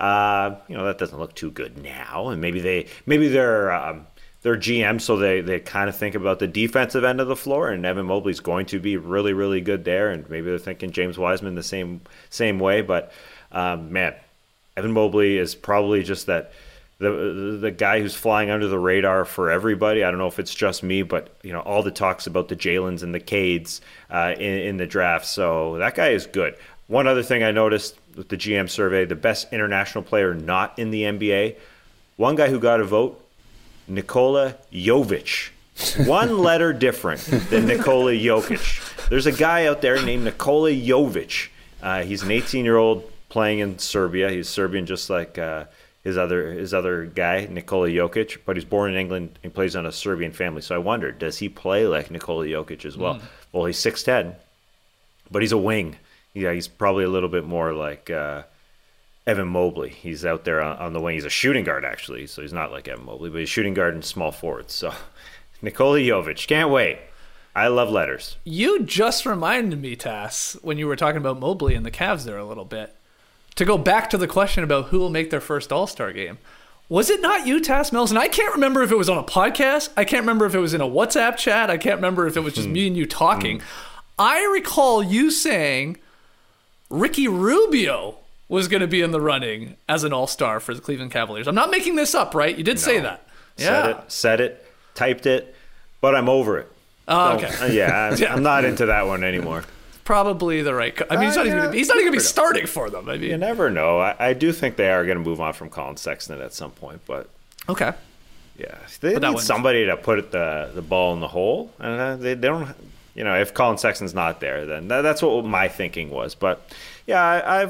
that doesn't look too good now. And maybe they're GM, so they kind of think about the defensive end of the floor, and Evan Mobley's going to be really, really good there. And maybe they're thinking James Wiseman the same way. But, man, Evan Mobley is probably just that the guy who's flying under the radar for everybody. I don't know if it's just me, but all the talks about the Jalens and the Cades in the draft. So that guy is good. One other thing I noticed with the GM survey, the best international player not in the NBA, one guy who got a vote, Nikola Jovic. One letter different than Nikola Jokic. There's a guy out there named Nikola Jovic. He's an 18-year-old playing in Serbia. He's Serbian just like his other guy, Nikola Jokic, but he's born in England and plays on a Serbian family. So I wondered, does he play like Nikola Jokic as well? Well, he's 6'10", but he's a wing. Yeah, he's probably a little bit more like Evan Mobley. He's out there on the wing. He's a shooting guard, actually, so he's not like Evan Mobley, but he's shooting guard and small forwards. So Nikola Jovic, can't wait. I love letters. You just reminded me, Tass, when you were talking about Mobley and the Cavs there a little bit, to go back to the question about who will make their first All-Star game. Was it not you, Tass Mills? And I can't remember if it was on a podcast. I can't remember if it was in a WhatsApp chat. I can't remember if it was just me and you talking. I recall you saying Ricky Rubio was going to be in the running as an All-Star for the Cleveland Cavaliers. I'm not making this up, right? You did say that. Yeah. Said it, typed it, but I'm over it. Oh, okay. I'm not into that one anymore. Probably the right. I mean, he's not even going to be starting for them. I mean, you never know. I do think they are going to move on from Colin Sexton at some point, but okay. Yeah, they need somebody to put the ball in the hole, and they don't. If Colin Sexton's not there, then that's what my thinking was. But yeah,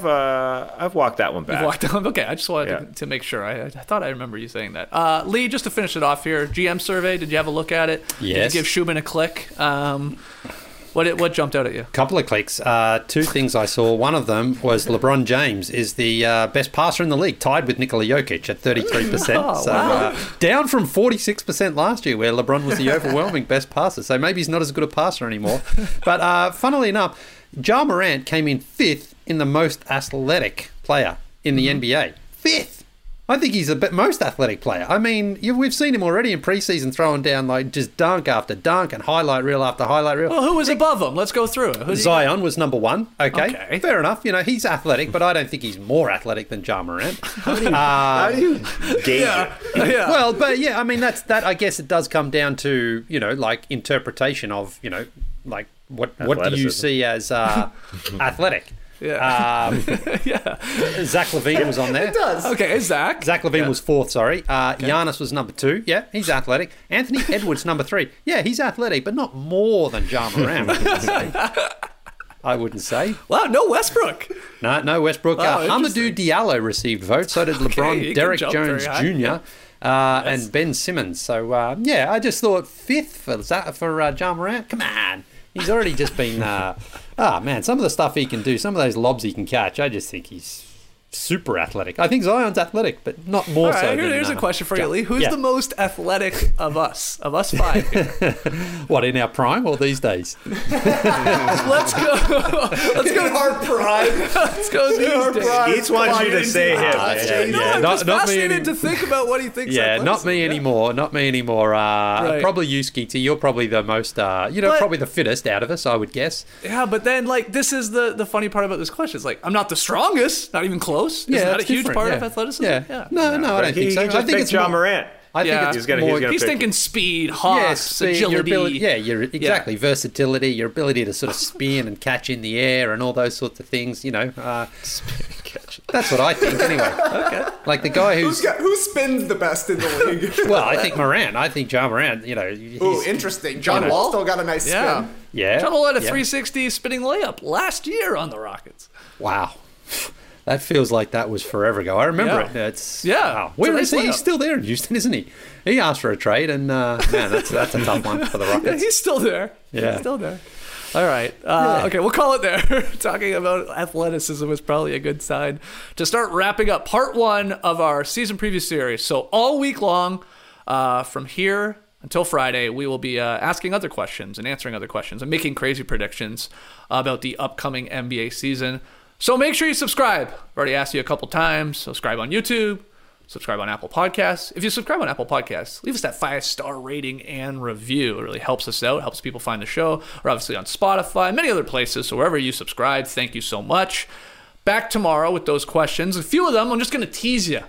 I've walked that one back. You've walked down. Okay, I just wanted to make sure. I thought I remember you saying that. Lee, just to finish it off here, GM survey. Did you have a look at it? Yes. Did you give Schumann a click? What jumped out at you? A couple of clicks. Two things I saw. One of them was LeBron James is the best passer in the league, tied with Nikola Jokic at 33%. Down from 46% last year, where LeBron was the overwhelming best passer. So maybe he's not as good a passer anymore. But funnily enough, Ja Morant came in 5th in the most athletic player in the NBA. 5th. I think he's the most athletic player. I mean, we've seen him already in preseason throwing down like just dunk after dunk and highlight reel after highlight reel. Well, who was above him? Let's go through it. Zion was number 1. Okay, fair enough. You know, he's athletic, but I don't think he's more athletic than Ja Morant. How do you gauge it? Yeah. Well, but yeah, I mean, that. I guess it does come down to, you know, like interpretation of, you know, like what do you see as athletic? Yeah. Zach LaVine was on there. It does. Okay, Zach. Zach LaVine was 4th, sorry. Giannis was number 2. Yeah, he's athletic. Anthony Edwards, number 3. Yeah, he's athletic, but not more than Ja Morant, I wouldn't say. Wow, no Westbrook. No Westbrook. Amadou Diallo received votes. So did LeBron, Derek Jones Jr., and Ben Simmons. So, I just thought 5th for Ja Morant. Come on. He's already just been... man, some of the stuff he can do, some of those lobs he can catch, I just think he's super athletic. I think Zion's athletic, but not more so. Here's a question for you, Lee. Who's the most athletic of us 5 here? What, in our prime or these days? Let's go. Let's go. Our prime. Let's go these days. Each wants you to say him. I'm just fascinated to think about what he thinks. Yeah, not me anymore. Not me anymore. Probably you, Skeeter. You're probably the most, probably the fittest out of us, I would guess. Yeah, but then, like, this is the funny part about this question. It's like, I'm not the strongest, not even close. Is that a huge part of athleticism? Yeah. No, I don't think so. I think it's Ja Morant. I think it's more... He's thinking speed, hops, agility. Your ability, exactly. Versatility, your ability to sort of spin and catch in the air and all those sorts of things, you know. Spin and catch. That's what I think, anyway. Okay. Like the guy who spins the best in the league? Well, I think Morant. I think Ja Morant, you know. Ooh, interesting. John Wall still got a nice spin. Yeah. John Wall had a 360 spinning layup last year on the Rockets. Wow. That feels like that was forever ago. I remember it. Wow. Where is he? He's still there in Houston, isn't he? He asked for a trade, and man, that's a tough one for the Rockets. Yeah, he's still there. Yeah, he's still there. All right. Okay, we'll call it there. Talking about athleticism is probably a good sign to start wrapping up part 1 of our season preview series. So all week long, from here until Friday, we will be asking other questions and answering other questions and making crazy predictions about the upcoming NBA season. So make sure you subscribe. I've already asked you a couple times. Subscribe on YouTube. Subscribe on Apple Podcasts. If you subscribe on Apple Podcasts, leave us that 5-star rating and review. It really helps us out, helps people find the show. We're obviously on Spotify, many other places. So wherever you subscribe, thank you so much. Back tomorrow with those questions. A few of them, I'm just going to tease you.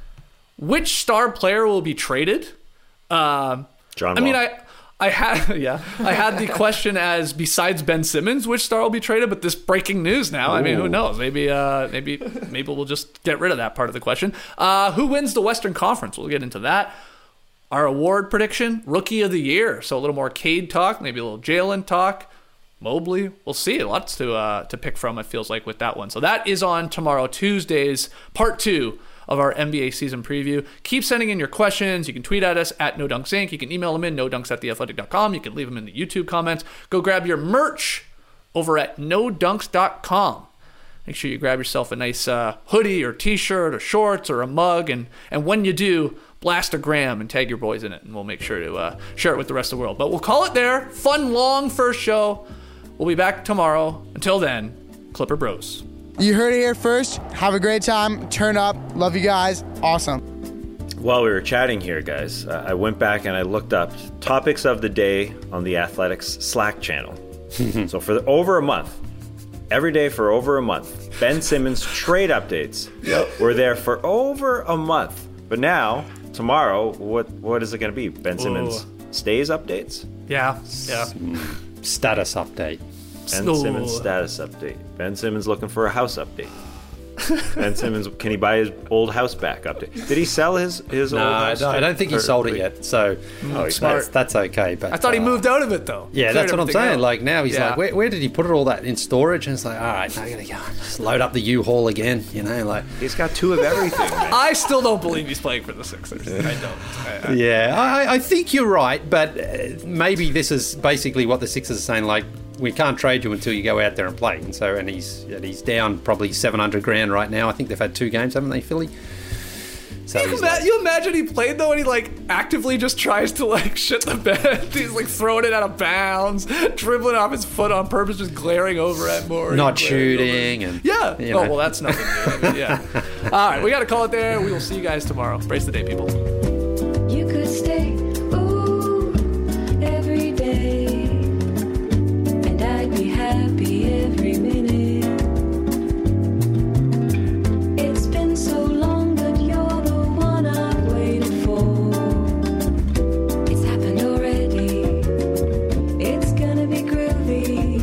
Which star player will be traded? John Wall. I mean, I had the question as besides Ben Simmons, which star will be traded? But this breaking news now. I mean, who knows? Maybe we'll just get rid of that part of the question. Who wins the Western Conference? We'll get into that. Our award prediction, Rookie of the Year. So a little more Cade talk, maybe a little Jalen talk. Mobley, we'll see. Lots to pick from, it feels like, with that one. So that is on tomorrow, Tuesday's part 2 of our NBA season preview. Keep sending in your questions. You can tweet at us at NoDunksInc. You can email them in, nodunks@theathletic.com. You can leave them in the YouTube comments. Go grab your merch over at nodunks.com. Make sure you grab yourself a nice hoodie or t-shirt or shorts or a mug. And when you do, blast a gram and tag your boys in it. And we'll make sure to share it with the rest of the world. But we'll call it there. Fun, long first show. We'll be back tomorrow. Until then, Clipper Bros. You heard it here first. Have a great time. Turn up. Love you guys. Awesome. While we were chatting here, guys, I went back and I looked up topics of the day on the Athletics Slack channel. So for over a month, every day for over a month, Ben Simmons trade updates were there for over a month. But now, tomorrow, what is it going to be? Ben Simmons stays updates? Yeah. Status update. Ben Simmons status update. Ben Simmons looking for a house update. Ben Simmons, can he buy his old house back update? Did he sell his old house? No, I don't think he sold it yet. So that's okay. But I thought he moved out of it though. Yeah, that's what I'm saying. Like now he's like, where did he put all that in storage? And it's like, all right, now I gotta go just load up the U-Haul again. You know, like he's got 2 of everything. Man. I still don't believe he's playing for the Sixers. I don't. I think you're right, but maybe this is basically what the Sixers are saying. Like, we can't trade you until you go out there and play. And he's down probably $700,000 right now. I think they've had 2 games, haven't they, Philly? So you imagine he played though, and he like actively just tries to like shit the bed. He's like throwing it out of bounds, dribbling off his foot on purpose, just glaring over at Morey. Not shooting and yeah. Oh well, that's nothing new. I mean, yeah. All right, we got to call it there. We will see you guys tomorrow. Brace the day, people. You could stay, ooh, every day, and I'd be happy every minute. It's been so long, but you're the one I've waited for. It's happened already. It's gonna be groovy.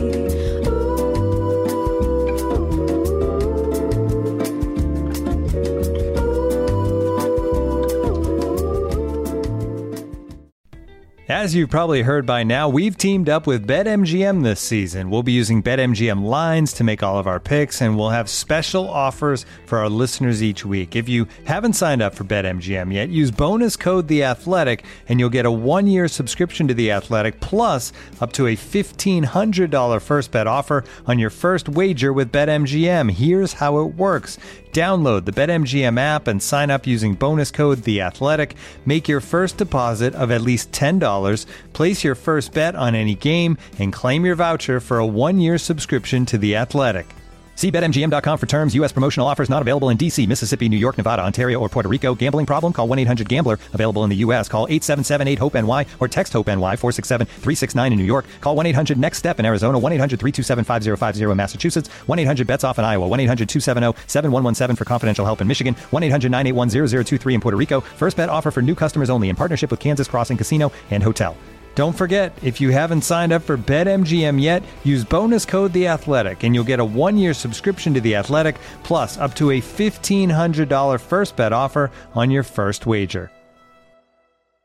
As you've probably heard by now, we've teamed up with BetMGM this season. We'll be using BetMGM lines to make all of our picks, and we'll have special offers for our listeners each week. If you haven't signed up for BetMGM yet, use bonus code The Athletic, and you'll get a 1-year subscription to The Athletic, plus up to a $1,500 first bet offer on your first wager with BetMGM. Here's how it works. Download the BetMGM app and sign up using bonus code The Athletic. Make your first deposit of at least $10. Place your first bet on any game and claim your voucher for a 1-year subscription to The Athletic. See BetMGM.com for terms. U.S. promotional offers not available in D.C., Mississippi, New York, Nevada, Ontario, or Puerto Rico. Gambling problem? Call 1-800-GAMBLER. Available in the U.S. Call 877-8-HOPE-NY or text HOPE-NY 467-369 in New York. Call 1-800-NEXT-STEP in Arizona. 1-800-327-5050 in Massachusetts. 1-800-BETS-OFF in Iowa. 1-800-270-7117 for confidential help in Michigan. 1-800-981-0023 in Puerto Rico. First bet offer for new customers only in partnership with Kansas Crossing Casino and Hotel. Don't forget, if you haven't signed up for BetMGM yet, use bonus code The Athletic, and you'll get a 1-year subscription to The Athletic, plus up to a $1,500 first bet offer on your first wager.